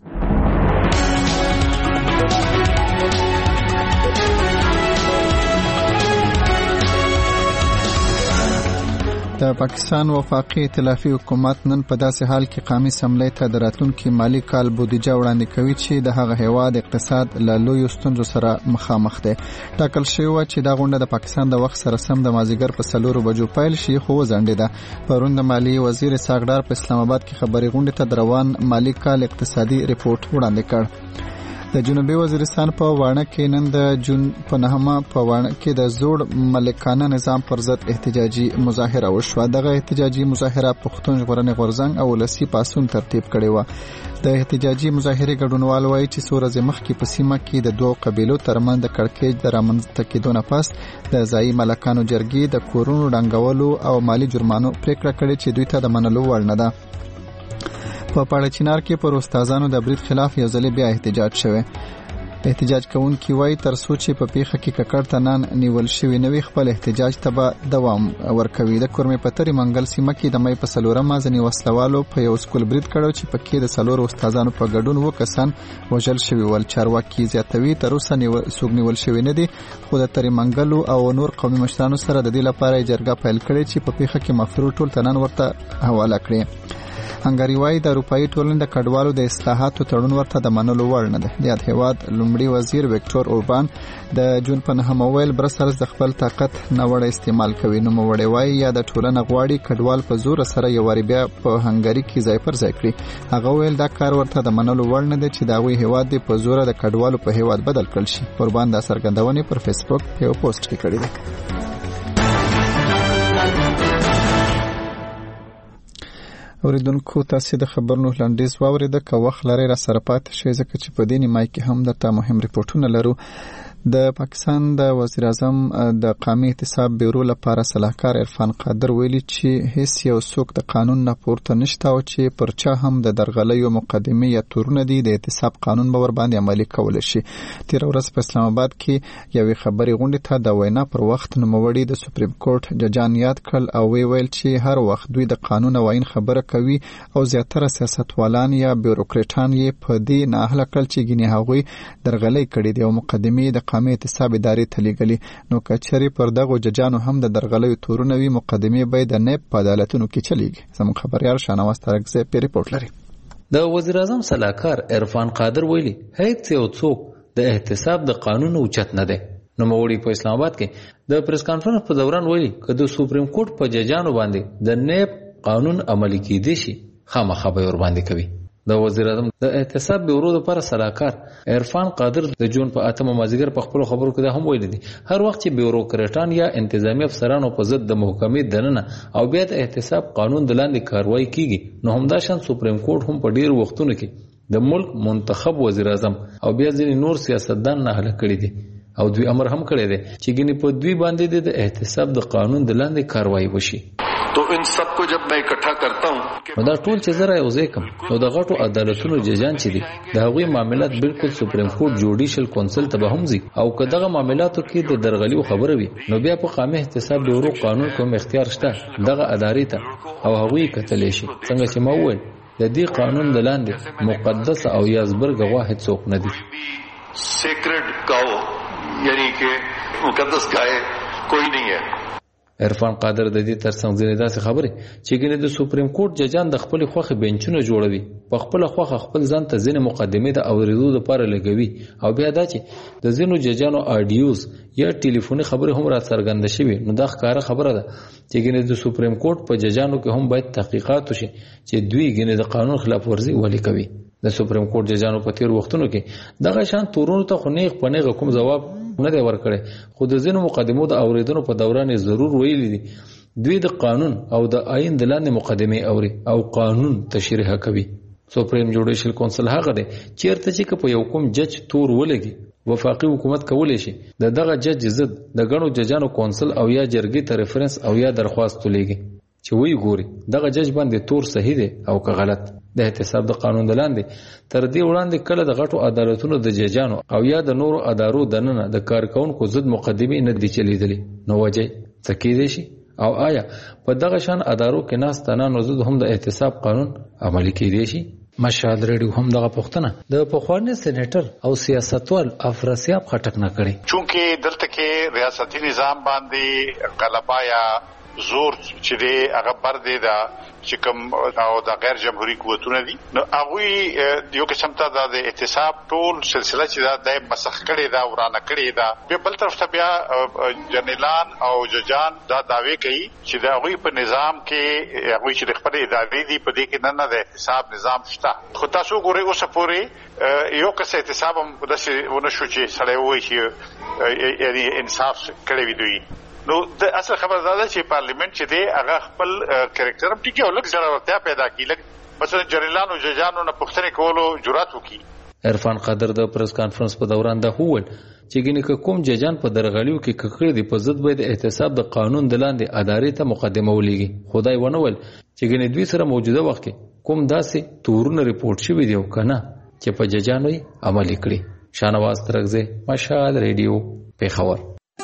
د پاکستان وفاقي ائتلافي حکومت نن په داسې حال کې قومي اسمبلی ته د راتلونکي مالي کال بودیجه وړاندې کوي چې د هغه هیواد اقتصاد له لویو ستونزو سره مخامخ دی. ټاکل شوی و چې دا غونډه د پاکستان د وخت سره سم د مازیګر په څلورو بجو پیل شي، خو وځنډېده. پرون د مالیې وزیر اسحاق ډار په اسلام آباد کې خبري غونډې ته د روان مالي کال اقتصادي ریپورت وړاندې کړ. د جنوبي وزیرستان په واڼه کې نن د جون په نهمه په واڼه کې د زوړ ملکانه نظام پر ضد احتجاجي مظاهره وشوه. دغه احتجاجي مظاهره پښتون ژغورنې غورځنګ او ولسي پاڅون ترتیب کړی و. د احتجاجي مظاهرې ګډونوال وایي چې څو ورځې مخکې په سیمه کې د دوو قبیلو ترمنځ د کړکېچ د رامنځته کېدو نه پس د ځایي ملکانو جرګې د کورونو ډنګولو او مالی جرمانو پریکړه کړې چې دوی ته د منلو وړ نه ده. په پاړه چنار کې پر استادانو د برید خلاف یو ځل بیا احتجاج شوه. احتجاج کوونکي وایي تر څو چې په پیښه کې ککړ تنان نیول شوی نوې خپل احتجاج ته به دوام ورکوي. د کورمې په تری منګل سیمه کې د مې په څلورمه ځنې وسلوالو په یو سکول برید کړو چې په کې د څلور استادانو په ګډون و کسان وژل شوي ول. چارواکي زیاتوي تر اوسه څوک نیول شوی نه دي، خو د تری منګلو او نور قومي مشرانو سره د دې لپاره جرګه پیل کړې چې په پیښه کې مفرور ټول تنان ورته حواله کړي. هنګری وايي د اروپאי ټولنې د کډوالو د اصلاحاتو تړون ورته د منلو وړ نه دی. د یاد هیواد لومړي وزیر وکټور اوربان د جون په نهمه ویل برسلز د خپل طاقت نوړه استعمال کوي. نو موړی وايي یا د ټولنه غواړي کډوال په زور سره یو وری بیا په هنګری کې ځای پر ځای کړي. هغه ویل دا کار ورته د منلو وړ نه دی چې دا وی هیواد د په زور د کډوالو په هیواد بدل کړل شي. اوربان دا څرګندونه پر فیسبوک په یو پوسټ کې کړې ده. اوریدونکو تاسو د خبرونو لنډیز واوریده. که وخت لري را سره پاتې شئ ځکه چې په دې نیمه کې هم درته مهم ریپورتونه لرو. د پاکستان د وزیر اعظم د قومي احتساب بیورو لپاره صلاحکار عرفان قادر ویلي چې هیڅ یو څوک د قانون نه پورته نشته او چې پر چا هم د درغلیو مقدمه یا تورونه دي د احتساب قانون به ور باندې عملي کول شي. تیر ورځ په اسلام آباد کې یوې خبري غونډې ته د وینا پر وخت نوموړي د سپریم کورټ ججان یاد کړل او وی ویل چې هر وخت دوی د قانون او آئین خبره کوي او زیاتره سیاستوالان یا بیوروکریټان یې په دې نه اهله کړل چې ګینه هغوی درغلي کړي دي او مقدمه د قومي احتساب ادارې ته لیږلي. نو کچري پر دغه ججانو هم د درغلیو تورونه وي مقدمه به د نیب په عدالتونو کې چلیږي. زموږ خبريال شانواز ترکزه په ریپورت لري. د وزیر اعظم صلاحکار عرفان قادر ویلي هیڅ یو څوک د احتساب د قانون اوچت نه دی. نو موړي په اسلام آباد کې د پریس کانفرنس په دوران ویلي که د سپریم کورټ په ججانو باندې د نیب قانون عملي کیدی شي خامخا به ور باندې کوي. د وزیر اعظم د احتساب بیورو لپاره صلاحکار عرفان قادر د جون په اتمه مازیګر په خپل خبرو کې دا هم ویلي دي هر وخت چې بیوروکریټان یا انتظامی افسرانو په ضد د محکمې دننه او بیا د احتساب قانون د لاندې کاروایی کیږي نو همدا شان سپریم کورټ هم په ډیر وختونو کې د ملک منتخب وزیر اعظم او بیا ځینې نور سیاستدان نه هله کړی دي او دوی امر هم کړی دی چې ګینه په دوی باندې د احتساب د قانون د لاندې کاروایی وشي. तो इन सब को जब मैं इकट्ठा करता हूं دا ټول چې زره یو ځای کوم نو د غټو عدالتونو ججان چې دي د هغوی معاملات بالکل سپریم کورټ جوډیشل کونسل ته به هم ځي او که دغه معاملاتو کې د درغلیو خبره وي نو بیا په قامه احتساب بیورو قانون کوم اختیار شته دغه ادارې ته او هغوی کتلی شي. څنګه چې ما وویل د دې قانون د لاندې مقدس او یازبرګ واحد څوک نه دي. سیکرډ کاو یعنی کې مقدس گائے کوئی नहीं है. عرفان قادر د دې ترڅنګ ځینې داسې خبرې چې ګینه د سپریم کورټ ججان د خپل خوخه بنچونه جوړوي په خپل خوخه خپل ځان ته ځینې مقدمه د اوریدو لپاره لګوي او بیا دا چې د ځینو ججانو اډیوز یا ټلیفوني خبرې هم را څرګند شوي نو دا ښکاره خبره ده چې ګینه د سپریم کورټ په ججانو کې هم باید تحقیقات وشي چې دوی ګینه د قانون خلاف ورزي ولې کوي. د سپریم کورټ ججانو په تیر وختونو کې دغه شان تورونو ته خو نیغ په نیغ کوم جواب نه دی ورکړی خو د ځینو مقدمو د اوریدونو په دوران یې ضرور ویلي دي دوی د قانون او د آئین د لاندې مقدمې اوري او قانون تشریح کوي. سپریم جوډیشل کونسل هغه دی چیرته چې په یو کوم جج تور ولګي وفاقي حکومت کولی شي د دغه جج ضد د غنو ججانو کونسل او یا جرګې ته ریفرنس او یا درخواست ولېږي چې وی ګوري دغه جج باندې تور صحیح دی او که غلط. د احتساب د قانون د لاندې تر دې وړاندې کله د غټو عدالتونو د ججانو او یا د نورو ادارو دننه د کارکونکو ضد مقدمه نه دي چلیدلې نو وجه څه کېدای شي او آیا په دغه شان ادارو کې ناست تنان وزود هم د احتساب قانون عملي کېدای شي؟ مشال ریډیو هم دغه پوښتنه د پخواني سېنیټر او سیاستوال افراسیاب خټک نه کړي. چونکې دلته کې ریاستي نظام باندې غلبه یا زور چې دی هغه بر دی دا چې کوم او د غیر جمهوریت قوتونه دي نو هغه یو قسم ته د احتساب ټول سلسله چې دا د مسخ کړي دا ورانه کړي دا په بل طرف ته بیا جنرالان او ججان دا داوی کوي چې دا هغه په نظام کې هغه چې خپل ادارې دي په دې کې نه نه د احتساب نظام شته. خو تاسو ګورئ اوس پورې یو کس احتساب هم داسې ونه شو چې سړی وایي چې یعنی انصاف کړی وي دوی. نو د اصل خبر دا ده چې پارلیمنت چې دی هغه خپل کریکټر هم ټیکي او لږ ضرورتیا پیدا کړي لږ مثلا جنرالانو ججانو نه پوښتنه کولو جرأت وکړي. عرفان قادر د پریس کانفرنس په دوران دا هوول چې ګینه کوم ججان په درغلیو کې ککړې دي په ضد به د احتساب د قانون د لاندې ادارې ته مقدمه ولېږي. خدای ونول چې ګینه دوی سره موجوده وخت کې کوم داسې تورونه ریپورت شوی دی او کنه چې په ججانو یې عملي کړي. شانواز ترغزه مشال ریډیو پیښور.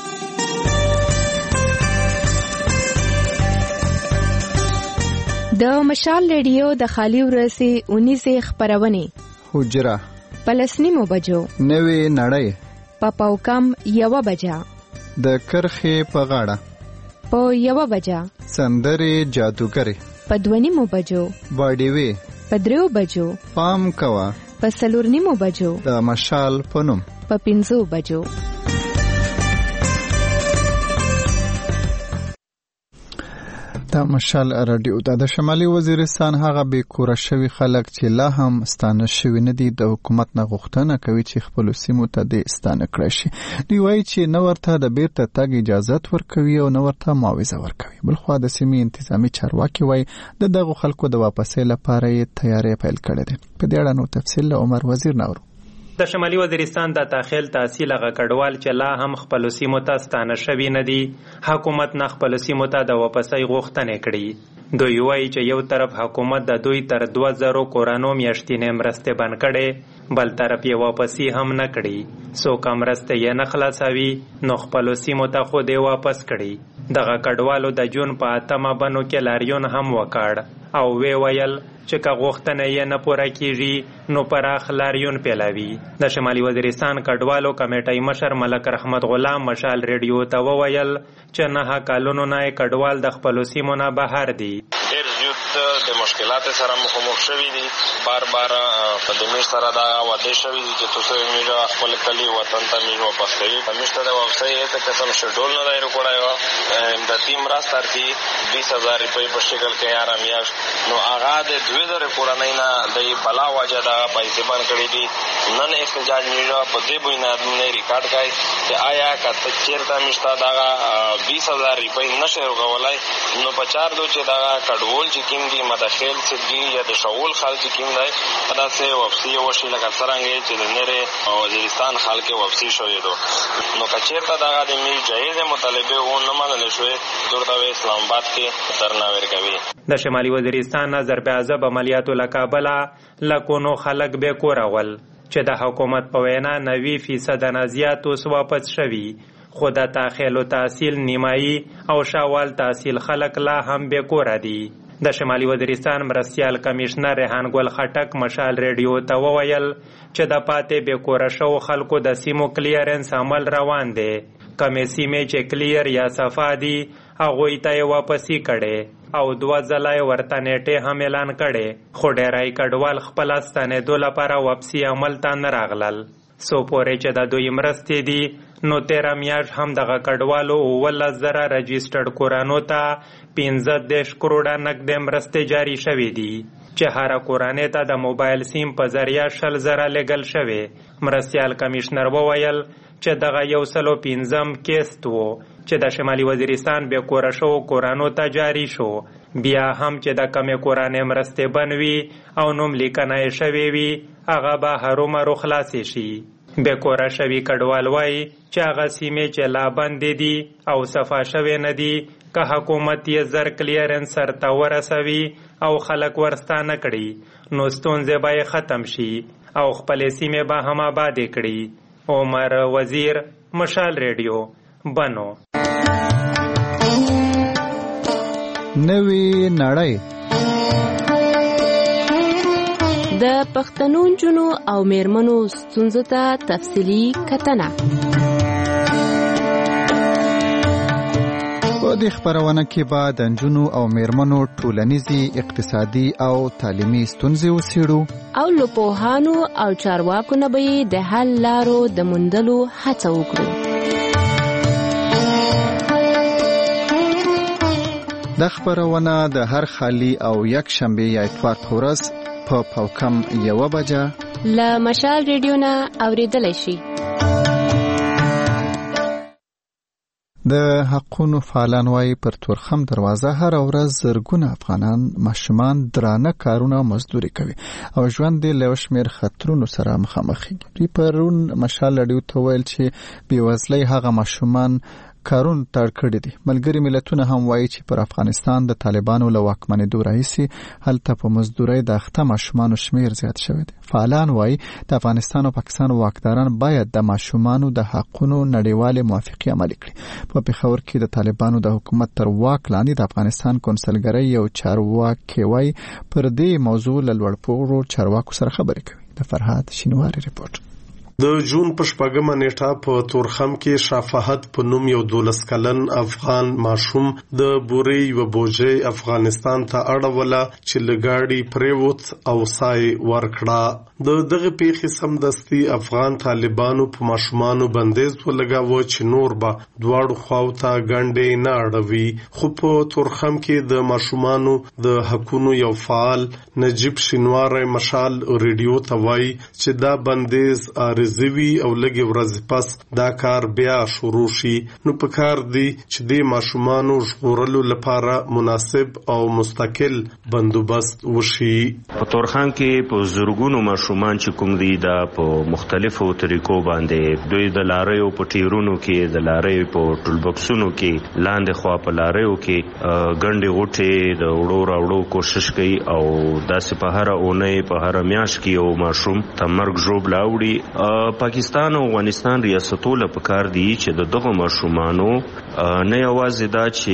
د مشال ریډیو د خالی ورسي اونیزه خبرونه حجره پلسنیمو بجو نوې نړۍ پاپاو کم یو بجا د کرخه په غاړه په یو بجا سندري جادوګری په دونیمو بجو باډي وی په درو بجو پام کوا په سلورنیمو بجو د مشال پنوم په پنځو بجو. دا مشال رادیو دا د شمالي وزیرستان هغه به کور شوی خلک چې لا هم ستانه شوی نه دي د حکومت نه غوښتنه کوي چې خپل سیمو ته د ستانه کړی شي. دوی وایي چې نو ورته د بیرته تګ اجازه ورکوي او نو ورته معاوضه ورکوي. بلخو د سیمې انتظامی چارواکي وایي د دغه خلکو د واپسې لپاره یې تیاری پیل کړی دی. په دې اړه نو تفصیل له عمر وزیر نورو. د شمالي وزیرستان د تاخیل تحصیل غ کډوال چې لا هم خپل سیمو ته ستانه شوی نه دي حکومت نه خپل سیمو ته د واپسۍ غوښتنه کړې. دوی وایي چې یو طرف حکومت د دوی تر دوه زره کورانو میاشتینې مرستې بند کړي بل طرف یې واپسی هم نه کړي. سو کم مرستې یې نه خلاصوي نو خپل سیمو ته خو دې واپس کړي. دغه کډوالو د جون په اتمه بنو کې لاریون هم وکړ او وی ویل چې که غوښتنه یې نه پوره کیږي نو پراخ لاریون پیلاوي. د شمالي وزیرستان کډوالو کمیټې مشر ملک رحمت غلام مشال ریډیو ته وویل چې نه کالونو نه کډوال د خپل سیمو نه بهر دي. ډېر زیات د مشکلات سره مخامخ شوي دي. بار بار په دې سره دا واده شوي دي چې تاسو میږه خپل کلی وطن ته میږه واپس کوي. همیشه د واپسۍ هیڅ قسم شډول نه دی کړی و. د تیم راستارتي بیس هزار روپۍ په شکل کې یاره میاشت نو هغه د دوه زره کورنۍ نه د بلا وجه دا پیسې بند کړي دي. نن احتجاج میږه په دې بنیاد باندې ریکارډ کوي چې آیا کته چیرته مشته دا بیس هزار روپۍ نشه ورغولای نو په چار دو چې دا کډوال چې کیم دي مداخل چې دي یا د شغل خلک کیم دی دا سه واپسی وشي لکه څنګه چې د نره وزیرستان خلک واپسی شوې دو نو کچیرته دا د می جایز مطالبه و نه منل شوې درته اسلام آباد کې درنا ورکوي. د شمالي وزیرستان نظر به عذاب عملیاتو لکابلا لکونو خلک به کورول چې د حکومت په وینا نوي فیصد نه زیات اوس واپس شوي خو د تاخیل او تحصیل نیمایي او شاوال تحصیل خلک لا هم به کور دي. د شمالي وزیرستان مرستیال کمشنر ریحان ګل خټک مشال ریډیو ته وویل چې د پاتې به کور شو خلکو د سیمو کلیرنس عمل روان دی. کمې سیمې چې کلیر یا صفا دي هغوی ته یې واپسی کړي او دوه ځله ورته نیټې هم اعلان کړي خو ډیری کډوال خپل ستنېدو لپاره واپسی عمل ته نه راغلل. سو پورې چې د دوی مرستې دي نو تیره میاشت هم دغه کډوالو اوولس زره رجسټرډ کورانو ته پنځه دېرش کروړه نقدې مرستې جاري شوې دي چې هره کورانۍ ته د موبایل سیم په ذریعه شل زره لیږل شوې. مرستیال کمشنر وویل چې دغه یو سلو پنځم کیست و چې د شمالي وزیرستان بې کوره شو کورانو ته جاري شو. بیا هم چې د کمې کورانۍ مرستې بند وي او نوم لیکنه یې شوې وي هغه به هرومرو خلاصې شي. بې کوره شوي کډوال وایي چې هغه سیمې چې لا بندې دي او صفا شوې نه دي که حکومت یې زر کلیرنس سرته ورسوي او خلک ورستانه کړي نو ستونزې به یې ختم شي او خپلې سیمې به هم آبادې کړي. عمر وزیر مشال ریډیو بنو. نوې نړۍ د پښتنو نجونو او میرمنو ستونزو ته تفصیلي کتنه. په دې خبرونه کې به د نجونو او میرمنو ټولنیزي، اقتصادي او تعلیمي ستونزې وڅېړو او له پوهانو او چارواکو نه به د حل لارو د موندلو هڅه وکړو. دا خبرونه د هر خالي او یک شنبه یا اتوار په ورځ په پاوکم یوه بجه له مشال ریډیو نه اورېدلی شي. د حقونو فعالان وايي پر تورخم دروازه هر ورځ زرګونه افغانان ماشومان درانه کارونه مزدوري کوي او ژوند یې له شمېر خطرونو سره مخامخ کیږي. پرون مشال ریډیو ته ویل چې بېوزلۍ هغه ماشومان کارون تړ کړی دي. ملګری ملتونه هم وایي چې پر افغانستان د طالبانو له واکمنېدو راهیسې هلته په مزدورۍ د اخته ماشومانو شمېر زیات شوی دی. فعالان وایي د افغانستان او پاکستان واکداران باید د ماشومانو د حقونو نړیوالې موافقې عملي کړي. په پېښور کې د طالبانو د حکومت تر واک لاندې د افغانستان کونسلګرۍ یو چارواکي وایي پر دې موضوع له لوړپوړو چارواکو سره خبرې کوي. د فرهاد شینواري ریپورت. د جون په شپږمه نیټه په تورخم کې شافهد په نوم یو دولس کلن افغان ماشوم د بوري و بوجي افغانستان ته اړوله چې لګاړي پریوت او سای ورکړه. د دغه پیښې سمدستي افغان طالبانو په ماشومانو بندیز ولګاوه چې نور به دواړو خواو ته ګنډې نه اړوي. خو په تورخم کې د ماشومانو د حقونو یو فعال نجیب شینواری مشال ریډیو ته وایي چې دا بندیز زوی او لګي ورځ پس دا کار بیا شروع شي. نو په کار دی چې د ماشومانو ژغورلو لپاره مناسب او مستقل بندوبست وشي. په تورخم کې په زرګونو ماشومان چې کوم دي دا په مختلفو طریقو باندې دوی د لاریو په ټیرونو کې، د لاریو په ټول بکسونو کې، لاندې خوا په لاریو کې ګنډي غوټي د وړو راوړو کوشش کوي او داسې په هر اونۍ په هر میاشت کې یو ماشوم تمرګ جوړ لاوړي. پاکستان او افغانستان ریاستونه په کار دي چې د دغه ماشومانو نه یوازې دا چې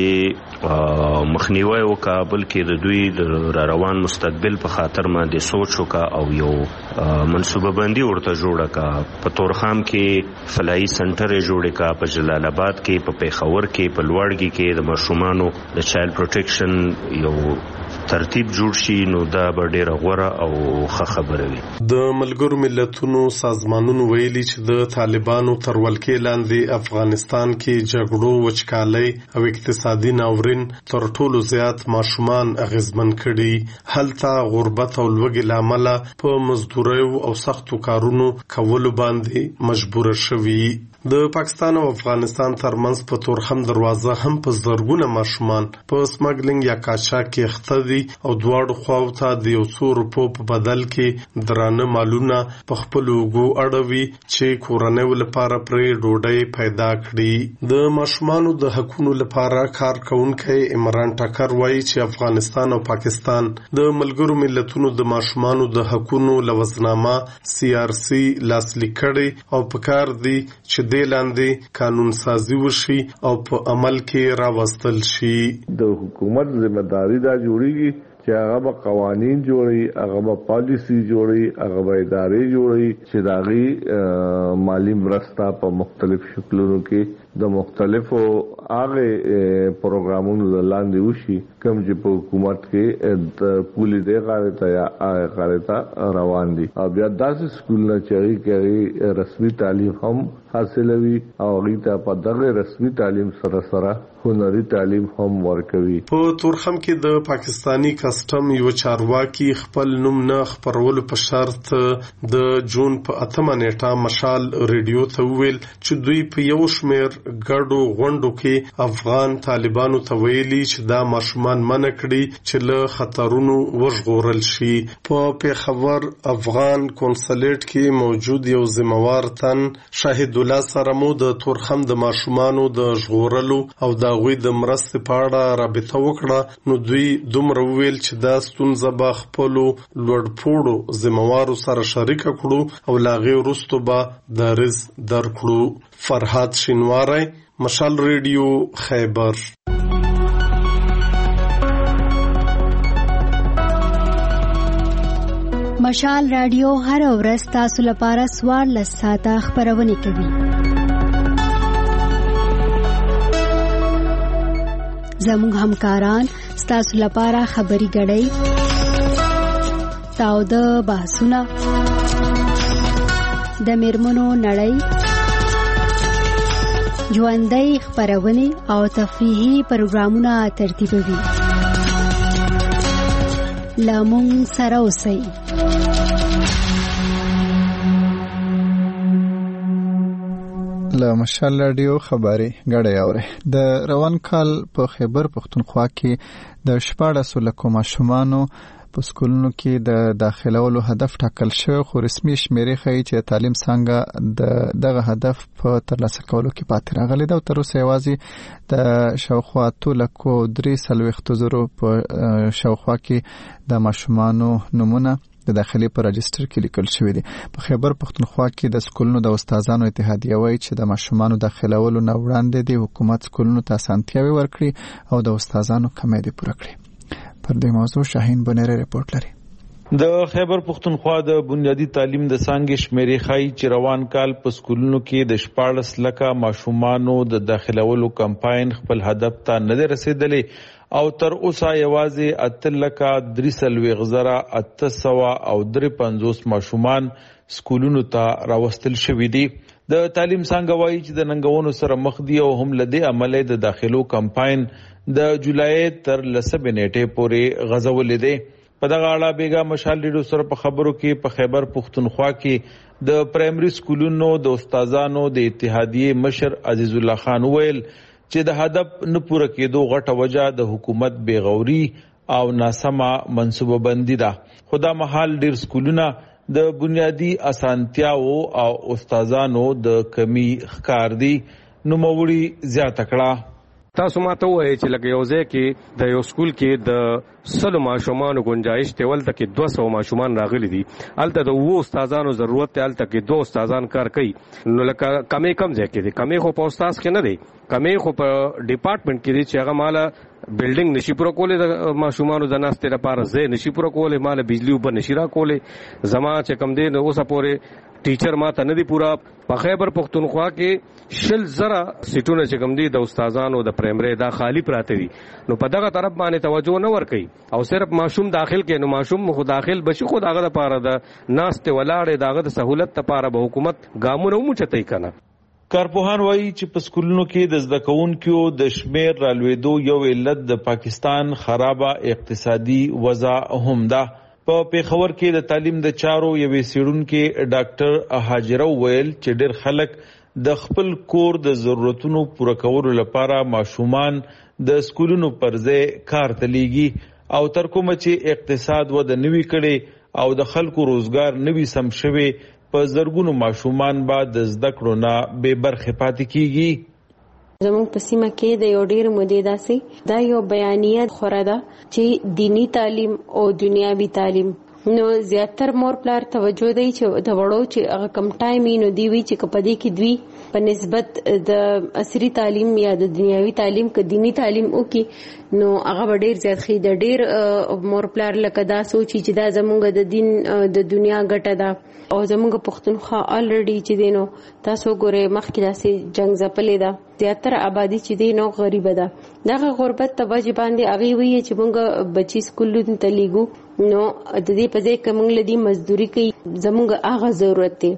مخنیوي وکړي بلکې د دوی د روان مستقبل په خاطر باندې سوچ وکړي او یو منصوبه بندي ورته جوړه کړي. په تورخم کې فلایي سنټر جوړ کړي، په جلال آباد کې، په پیښور کې، په لوړګي کې د ماشومانو د چایلډ پروټیکشن یو ترتیب جوړ شي. نو دا به ډیره غوره او ښه خبره وي. د ملګرو ملتونو سازمانونو ویلي چې د طالبانو تر ولکې لاندې افغانستان کې جګړو، وچکالۍ او اقتصادي ناورین تر ټولو زیات ماشومان اغیزمن کړي. هلته غربت او لوږې له امله په مزدوریو او سختو کارونو کولو باندې مجبور شوي. د پاکستان او افغانستان ترمنځ په تورخم دروازه هم په زرګونه ماشومان په سمګلینګ یا قاچاق کې اخته دي او دواړو خواو ته د یو څو روپو په بدل کې درانه مالونه په خپل اوږو اړوي چې کورنۍ لپاره پرې ډوډۍ پیدا کړي. د ماشومانو د حقونو لپاره کار کوونکی عمران ټکر وایي چې افغانستان او پاکستان د ملګرو ملتونو د ماشومانو د حقونو لوزنامه سی آر سی لاسلیک کړي او په کار دي چې د لاندې قانون سازي وشي او په عمل کې راوستل شي. د حکومت ذمہ داری دا جوړیږي چې هغه به قوانین جوړي، هغه به پالیسی جوړي، هغه به ادارې جوړي چې داغي مالی مرسته په مختلف شکلونو کې د مختلفو هغه پروګرامونو لاندې وشي کوم چې په حکومت کې د پولی دی غاړه یا غاړه روان دي. او بیا داسې سکولونه چې هغه رسمي تعلیم هم حاصلوي او هغه ته په دغه رسمي تعلیم سره سره هنري تعلیم هم ورکوي. په تورخم کې د پاکستانی کسټم یو چارواکي خپل نوم نه خبرولو په شرط د جون په اتمه نیټه مشال ریډیو ته ویل چې دوی په یو شمېر ګډو غونډو کې افغان طالبانو ته ویلي چې دا ماشومان منع کړي چې له خطرونو وژغورل شي. په پیښور افغان کونسلیټ کې موجود یو ذمہوار تن شاهد الله سره مو د تورخم د ماشومانو د ژغورلو او د غوی د مرستې په اړه رابطه وکړه. نو دوی دومره ویل چې دا ستونزه به خپلو لوړپوړو ذمہوارو سره شریک کړو او لاغې وروسته به دریځ درکړو. فرهاد شینواری، مشال ریډیو، خیبر. مشال رادیو هر ورځ تاسو لپاره څوارلس ساعته خپرونه کوي. زموږ همکاران ستاسو لپاره خبري غړي تاوده بحثونه د میرمنو نړۍ ژوندۍ خپرونه او تفریحي پروګرامونه ترتیبوي. لامون سره اوسئ. له مشال رادیو خبري غړې اوري. د روان کال په خیبر پختونخوا کې د شپاړسو لکو ماشومانو په سکولونو کې د داخلولو هدف ټاکل شوی، خو رسمي شمیرې ښیي چې تعلیم څنګه د دغه هدف په ترلاسه کولو کې پاتې راغلی ده او تر اوسه یوازې د شاوخوا اتو لکو درې څلوېښتو زرو په شاوخوا کې د ماشومانو نومونه د داخلي په راجستر کې لیکل شوی دي. په خیبر پختونخوا کې د سکولونو د استادانو اتحادیه وایي چې د ماشومانو داخلولو نه وړاندې د حکومت سکولونو ته اسانتیاوې ورکړي او د استادانو کمې دې پوره کړي. پر دې موضوع شاهین بنيري رپورټ لري. د خیبر پختونخوا د بنیادی تعلیم د څانګې شمیرې ښایي چې روان کال په سکولونو کې د شپاړس لکه ماشومانو د داخلولو کمپاین خپل هدف ته نه دی رسېدلی او تر اوسه یوازې اته لکه درې څلوېښت زره اته سوه او درې پنځوس ماشومان سکولونو ته راوستل شوي دي. د تعلیم څانګه وایي چې د ننګونو سره مخ دي او هم له دې امله د داخلو کمپاین د جولای تر لسمې نیټې پورې غځولې دی. په دغه اړه بیګا مشال ریډیو سره په خبرو کې په خیبر پختونخوا کې د پرایمري سکولونو د استادانو د اتحادیې مشر عزیز الله خان ویل چې د هدف نه پوره کېدو غټه وجه د حکومت بېغوري او ناسمه منصوبه بندي ده. خو دا مهال ډېر سکولونه د بنیادي اسانتیاو او استادانو د کمی ښکار دي. نوموړي زیاته کړه تاسو ماته وایي چې لکه یو ځای کې د یو سکول کې د سلو ماشومانو گنجائش ته ولته کې دوه سوه ماشومان راغلي دي، الته د وو استادانو ضرورت ته الته کې دوه استادان کار کوي، نو لکه کمې کم ځای کې دي، کمې خو په استاد کې نه دی، کمې خو په ډپارټمنټ کې دي چې هغه مالا بلډینګ نشي پوره کولای د ماشومانو د ناستې لپاره ځای نشي پوره کولای، مالا بجلی اوبه نشي را کولای، زما چې کم دی نو اوسه پورې ټیچر ما ته نه دی پورا. په خیبر پختونخوا کې شل زره سیټونه چې کوم دي د استادانو د پرایمري دا خالی پراته دي، نو په دغه طرف باندې توجه نه ور کوي او صرف ماشوم داخل کې، نو ماشوم خو داخل بشي خو دغه لپاره د ناست ولاړې دغه د سہولت لپاره به حکومت ګامونه وموچتای کنه. کارپوهان وایي چې په سکولونو کې د زده کوونکو د شمیر رالوېدو یو علت د پاکستان خرابه اقتصادي وضع هم ده. په پیښور کې د تعلیم د چارو یوې څېړونکې ډاکټر هاجره وویل چې ډېر خلک د خپل کور د ضرورتونو پوره کولو لپاره ماشومان د سکولونو پر ځای کار ته لیږي او تر کومه چې اقتصاد وده نوي کړي او د خلکو روزګار نوي سم شوي، په زرګونو ماشومان به د زده کړو نه بې برخې پاتې کیږي. زموږ په سیمه کې د یو ډیر مودې داسې دا یو بیانیه خوره ده چې دینی تعلیم او دنیاوي تعلیم نو زیاتر مور پلار توجه دی چې د وړو چې هغه کم ټایم نو دی وی چې کپدې کې دوی په نسبت د عصري تعلیم یا د دنیاوي تعلیم ک دینی تعلیم او کې نو هغه ډیر زیات خې د ډیر مور پلار لکه دا سوچي چې دا زموږ د دین د دنیا ګټه ده او زموږ پښتونخوا الریډي چې دینو تاسو ګوره مخکې داسې جنگ زپلې ده، زیاتره آبادی چې دینو غریبه ده. دغه غربت ته وجه باندې هغه وی چې موږ بچی سکولونو ته لیګو نو د دې په ځای کې موږ لدی مزدوري کوي، زموږ هغه ضرورت دی.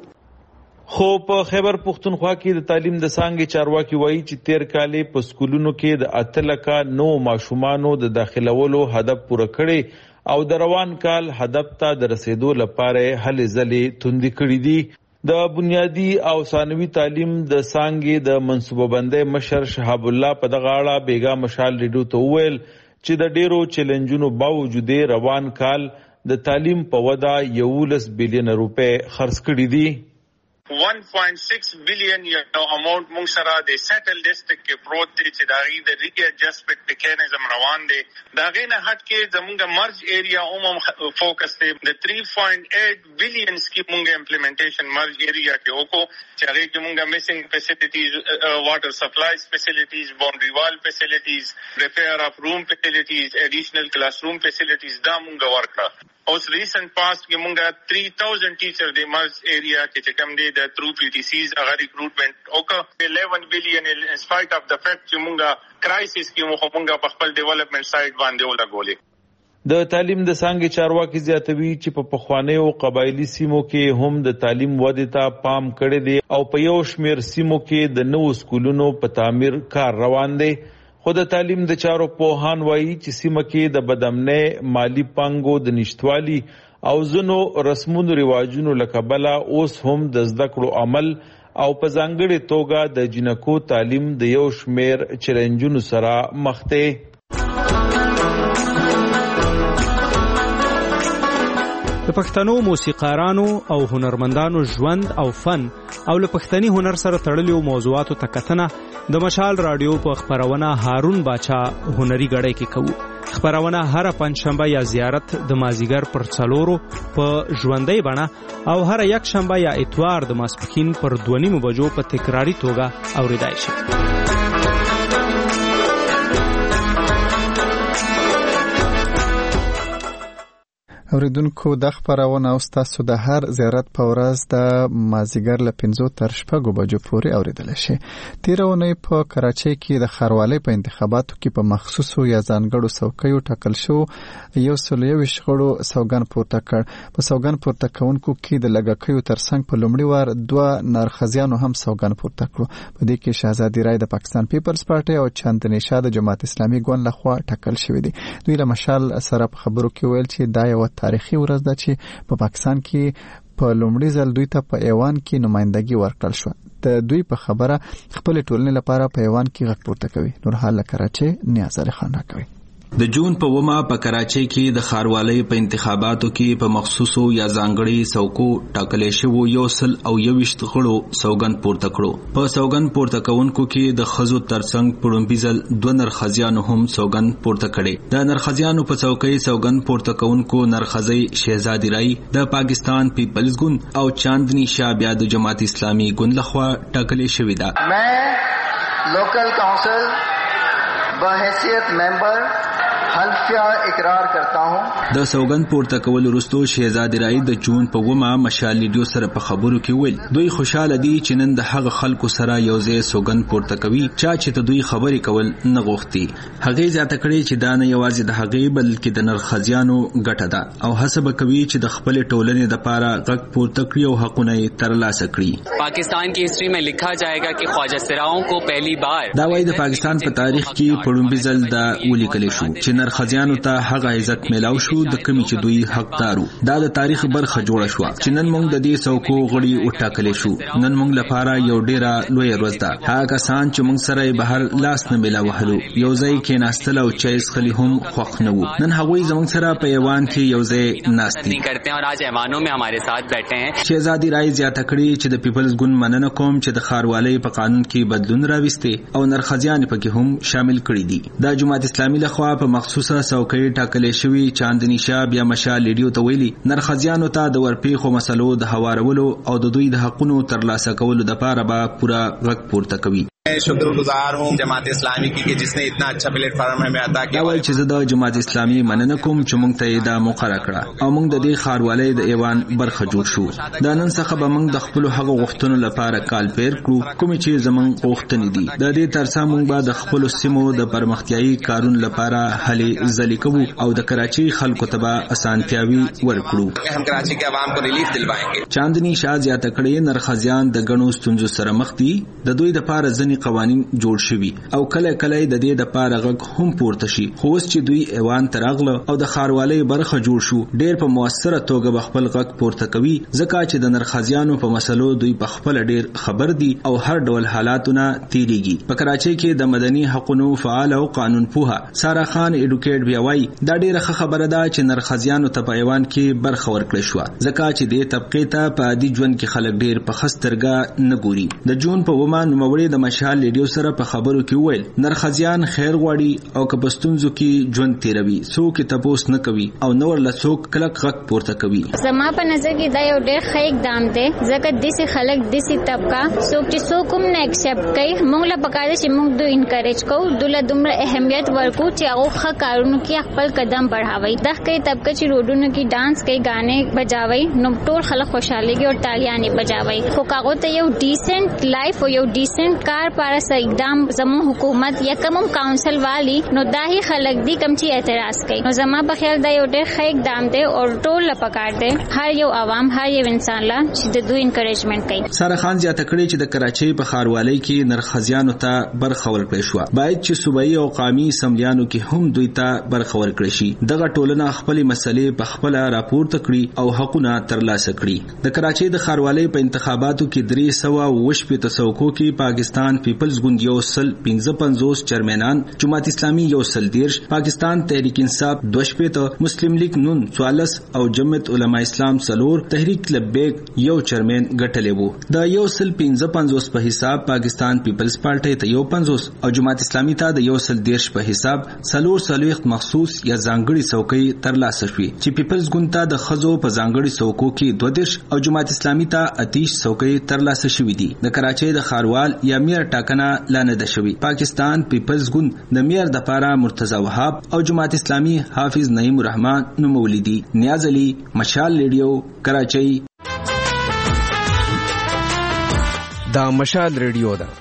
خو په خیبر پختونخوا کې د تعلیم د څانګې چارواکي وایي چې تیر کال په سکولونو کې د اته لکه نو ماشومانو د داخلولو هدف پوره کړي او د روان کال هدف ته د رسیدو لپاره هلې ځلې توندې کړې دي. د بنیادی او ثانوي تعلیم د څانګې د منصوبه بندۍ مشر شهاب الله په دغه اړه بیګا مشال ریډیو ته وویل چې د ډیرو چیلنجونو باوجود روان کال د تعلیم په وده یولس بیلیون روپے خرڅ کړي دي. one point six billion یو اماونت موږ سره د سیټل ډیسټریکټ کې پروت دی چې دا غي د ری ایڈجسټمنٹ میکانیزم روان دی. دا غي نه هټ کې زموږ مرج ایریا عموم فوکس دی د three point eight billion کې موږ امپلیمنټیشن مرج ایریا کې وکړو چې هغه کې موږ میسنګ فیسیلیټیز، واټر سپلای فیسیلیټیز، باونډري وال فیسیلیټیز، ریپیر اف روم فیسیلیټیز، ایډیشنل کلاس روم فیسیلیټیز دا موږ ورکړه. اوس ریسنٹ پاسٹ کې موږ three thousand ټیچر د مرج ایریا کې چې کوم دی د تھرو پی ټی سیز هغه ریکروټمنٹ وکړه. eleven billion in spite of the fact چې موږ کرایسس کې موږ په خپل ډیولپمنٹ سایډ باندې ولګولې. د تعلیم د څانګې چارواکي زیاتوي چې په پخوانیو قبایلی سیمو کې هم د تعلیم ودې ته پام کړی دی او په یو شمېر سیمو کې د نوو سکولونو په تعمیر کار روان دی. خو د تعلیم د چارو پوهان وایي چې سیمه کې د بدامنۍ، مالی پانګو د نشتوالي او ځینو رسمونو رواجونو له کبله اوس هم د زده کړو عمل او په ځانګړې توګه د جنکو تعلیم د یو شمېر چیلنجونو سره مخ دی. د پښتنو موسیقارانو او هنرمندانو ژوند او فن او له پښتني هنر سره تړلو موضوعاتو ته کتنه د مشال رادیو په خبرونه هارون باچا هنري غړی کې کوو. خبرونه هر پنځشنبه یا زیارت د مازیګر پر څلورو په ژوندۍ بڼه او هر یک شنبه یا اتوار د ماسپښین پر دوه نیمو بجو په تکراری توګه اوریدای شي. اوریدونکو د خبرونه او تاسو د هر زیارت په ورځ د مازیګر له پنځو تر شپږو بجو پورې اوریدل شي. تیر اونۍ په کراچۍ کې د ښاروالۍ په انتخاباتو کې په مخصوصو یا ځانګړو څوکیو ټاکل شو یو سل یو شخړو سوګن پورته کړ. په سوګن پورته کوونکو کې د لګکیو ترڅنګ په لومړي وار دوه نرخزیانو هم سوګن پورته کړو. په دې کې شهزادي رای د پاکستان پیپلز پارټي او چاندني شاه د جماعت اسلامي ګوند لخوا ټاکل شوی دی. دوی له مشال سره په خبرو کې ویل چې دا یو تاریخي ورځ ده چې په پاکستان کې په لومړي ځل دوی ته په ایوان کې نمائندګي ورکړل شو. د دوی په خبره خپل ټولنې لپاره په ایوان کې غږ پورته کوي. نورحال کراچي نیاز علي خان راکوي. د جون په ومه په کراچۍ کې د ښاروالۍ په انتخاباتو کې په مخصوصو یا ځانګړي څوکو ټاکلې شوو یو سل او یوویشت غړو سوګن پورته کړو. په سوګن پورته کوونکو کې د ښځو ترڅنګ په لومړي ځل دوه نرخزیانو هم سوګن پورته کړي. د نرخزیانو په څوکۍ سوګن پورته کوونکو نرخزی شهزادي رای د پاکستان پیپلز ګوند او چاندني شاه بیا د جماعت اسلامي ګوند لخوا ټاکلې شوې ده. मैं लोकल काउंसिल बहैसियत मेंबर حلفیہ اقرار کرتا ہوں. د سوګن پورته کول وروسته شهزادي رای د جون په ومه مشال لیډیو سره په خبرو کې ویل دوی خوشاله دي چې نن د هغه خلکو سره یو ځای سوګن پورته کوي چا چې ته دوی خبرې کول نه غوښتي. هغه زیاته کړي چې دا نه یوازې د هغه بلکې د نرخزیانو ګټه ده او حسب کوي چې د خپل ټولنې د پاره غږ پورته کړي او حقونه یې ترلاسه کړي. پاکستان کی ہسٹری میں لکھا جائے گا کہ خواجہ سراؤں کو پہلی بار دا وایي د پاکستان په تاریخ کې په لومړي ځل دا ولیکل شو چې نرخزیانو ته هغه عزت ملاو شو د کمی چې دوی حقدارو. دا د تاریخ برخه جوړه شو چې نن موږ د دې څوکو غړي وټاکل شو. نن موږ لپاره یو ډیره لوی ورځ ده. هغه کسان چې موږ سره بهر لاس نه ملاو هلو یو ځای کې ناستل او چای څښل هم خوښ نه وو. نن هغوی زموږ سره په ایوان کې یو ځای ناستي کرتے ہیں اور آج ایوانوں میں ہمارے ساتھ بیٹھے ہیں. شهزادي رای زیاته کړي چې د پیپلز ګوند مننه کوم چې د ښاروالۍ په قانون کې بدلون راوستي او نرخزیان پکې هم شامل کړي دي. د جماعت اسلامي لخوا په مخصوصه څوکۍ ټاکلې شوی چاندني شاه بیا مشال لیډیو ته ویلي نرخزیانو ته د ورپیښو مسلو د هوارولو او د دوی د حقونو ترلاسه کولو لپاره به پوره غږ پورته کوي. شکرگزار ہوں جماعت اسلامی کی کہ جس نے اتنا اچھا پلیٹ فارم ہمیں عطا کیا. اول چې زه د جماعت اسلامي مننه کوم چې موږ ته دا موقع راکړه او موږ د دې ښاروالۍ د ایوان برخه جوړ شو. دا نن څخه به موږ د خپل هغو غوښتنو لپاره کال پیر کړو کوم چې زموږ غوښتنې دي. د دې ترڅنګ موږ به د خپل سیمو د پرمختیايي کارونو لپاره هلې ځلې کوو او د کراچۍ خلکو ته به اسانتیاوي ورکړو. ہم کراچی کے عوام کو ریلیف دلوائیں گے. چاندني شاه زیاته کړي نرخزیان د غنو ستونزو سره مخ دي. د دوی د لپاره ځنې قوانين جوړ شوي او کله کله د دې د پاره غږ هم پورته شي. خو اوس چې دوی ایوان ترغله او د خاروالۍ برخه جوړ شو ډېر په موثره توګه خپل غږ پورته کوي ځکه چې د نرخزیانو په مسلو دوی په خپل ډېر خبر دي او هر ډول حالاتونه تیریږي. په کراچۍ کې د مدني حقوقو فعال او قانون پوها سارا خان اډوکیټ بیا وایي دا ډېره خبره ده چې نرخزیانو ته په ایوان کې برخه ورکړل شو ځکه چې د طبقه ته په عادي ژوند کې خلک ډېر په خسترګه نه ګوري. د جون په ومه نوموړي د مشال لیډیو سره په خبرو کې وویل نرخزیان خیر غواړي او که په ستونزو کې ژوند تیروي څوک یې تپوس نه کوي او نور له څوک کلک غږ پورته کوي. زما په نظر کې دا یو ډېر ښه اقدام دی ځکه داسې خلک داسې طبقه څوک چې څوک هم نه اکسپټ کوي موږ له پکار دی چې موږ دوی انکریج کوو دوی دومره اهمیت ورکو چې هغه ښه کارونو کې خپل قدم بڑھاوي. دغه طبقه چې روډونو کې ډانس کوي غانې بجاوي نو ټول خلک خوشاليږي او تالیانې بجاوي. خو کاغو ته یو ډیسنٹ لایف او یو ډیسنٹ کار پاره سه اقدام زمو حکومت یا کوم کونسل والی نو داهي خلک دي کم چې اعتراض کوي. نو زما په خیال دا یو ډېر ښه اقدام دی او ټول لپاره دی هر یو عوام هر یو انسان لا چې د دوی انکریجمنٹ کوي. سارا خان زیاته کړې چې د کراچۍ په خاروالۍ کې نرخزیانو ته برخه ورکړل شو باید چې صوبایي او قومي اسمبلیانو کې هم دوی ته برخه ورکړي شي. دغه ټولنه خپل مسلې په خپل راپورته کړي او حقونه ترلاسه کړي. د کراچۍ د خاروالۍ په انتخاباتو کې درې سوه اووه شپېته څوکو کې پاکستان پیپلز ګوند یو سل پنځه پنځوس چیرمنان جماعت اسلامي یو سل دیرش پاکستان تحریک انصاف دوه شپېته مسلم لیگ نون څوارلس او جمعیت علما اسلام څلور تحریک لبیک یو چیرمن ګټلې وو. د یو سل پنځه پنځوس په حساب پاکستان پیپلز پارټي ته یو پنځوس او جماعت اسلامي ته د یو سل دیرش په حساب څلور څلوېښت مخصوص یا ځانګړي څوکۍ ترلاسه شوې چې پیپلز ګوند ته د ښځو په ځانګړي څوکو کې دوه دیرش او جماعت اسلامي ته اتیش څوکۍ ترلاسه شوې دي. د کراچۍ د خاروال یا میر ټاکنه لا نه ده شوې. پاکستان پیپلز ګوند د میر د پاره مرتضی وهاب او جماعت اسلامي حافظ نعیم الرحمن نومولي دي. نیاز علي مشال ریډیو کراچۍ. دا مشال ریډیو ده.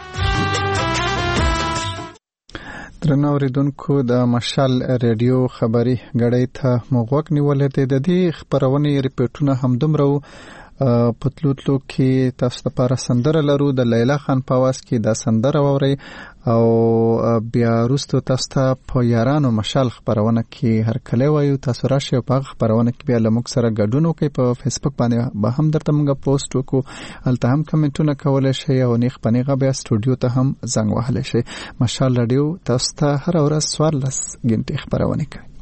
درنو اوریدونکو د مشال ریډیو خبري غړې ته موږ نیولې د دې خبرونه ریپورتونه هم دومره پتلوتلو کې تاسو لپاره سندره لرو د لیلا خان په आवाज کې دا سندره ووري او بیا وروسته تاسو ته په یارانو مشال خبرونه کې هر کله وایو تاسو راشي په خبرونه کې بیا لمک سره ګډون وکړئ. په فیسبوک باندې به هم درته موږ پوسټ وکړو الته هم کمنټونه کولای شئ او نیخ پنیغه بیا سټوډیو ته هم زنګ وهلی شئ. مشال رادیو تاسو ته هر ورځ څوارلس غنټې خبرونه کوي.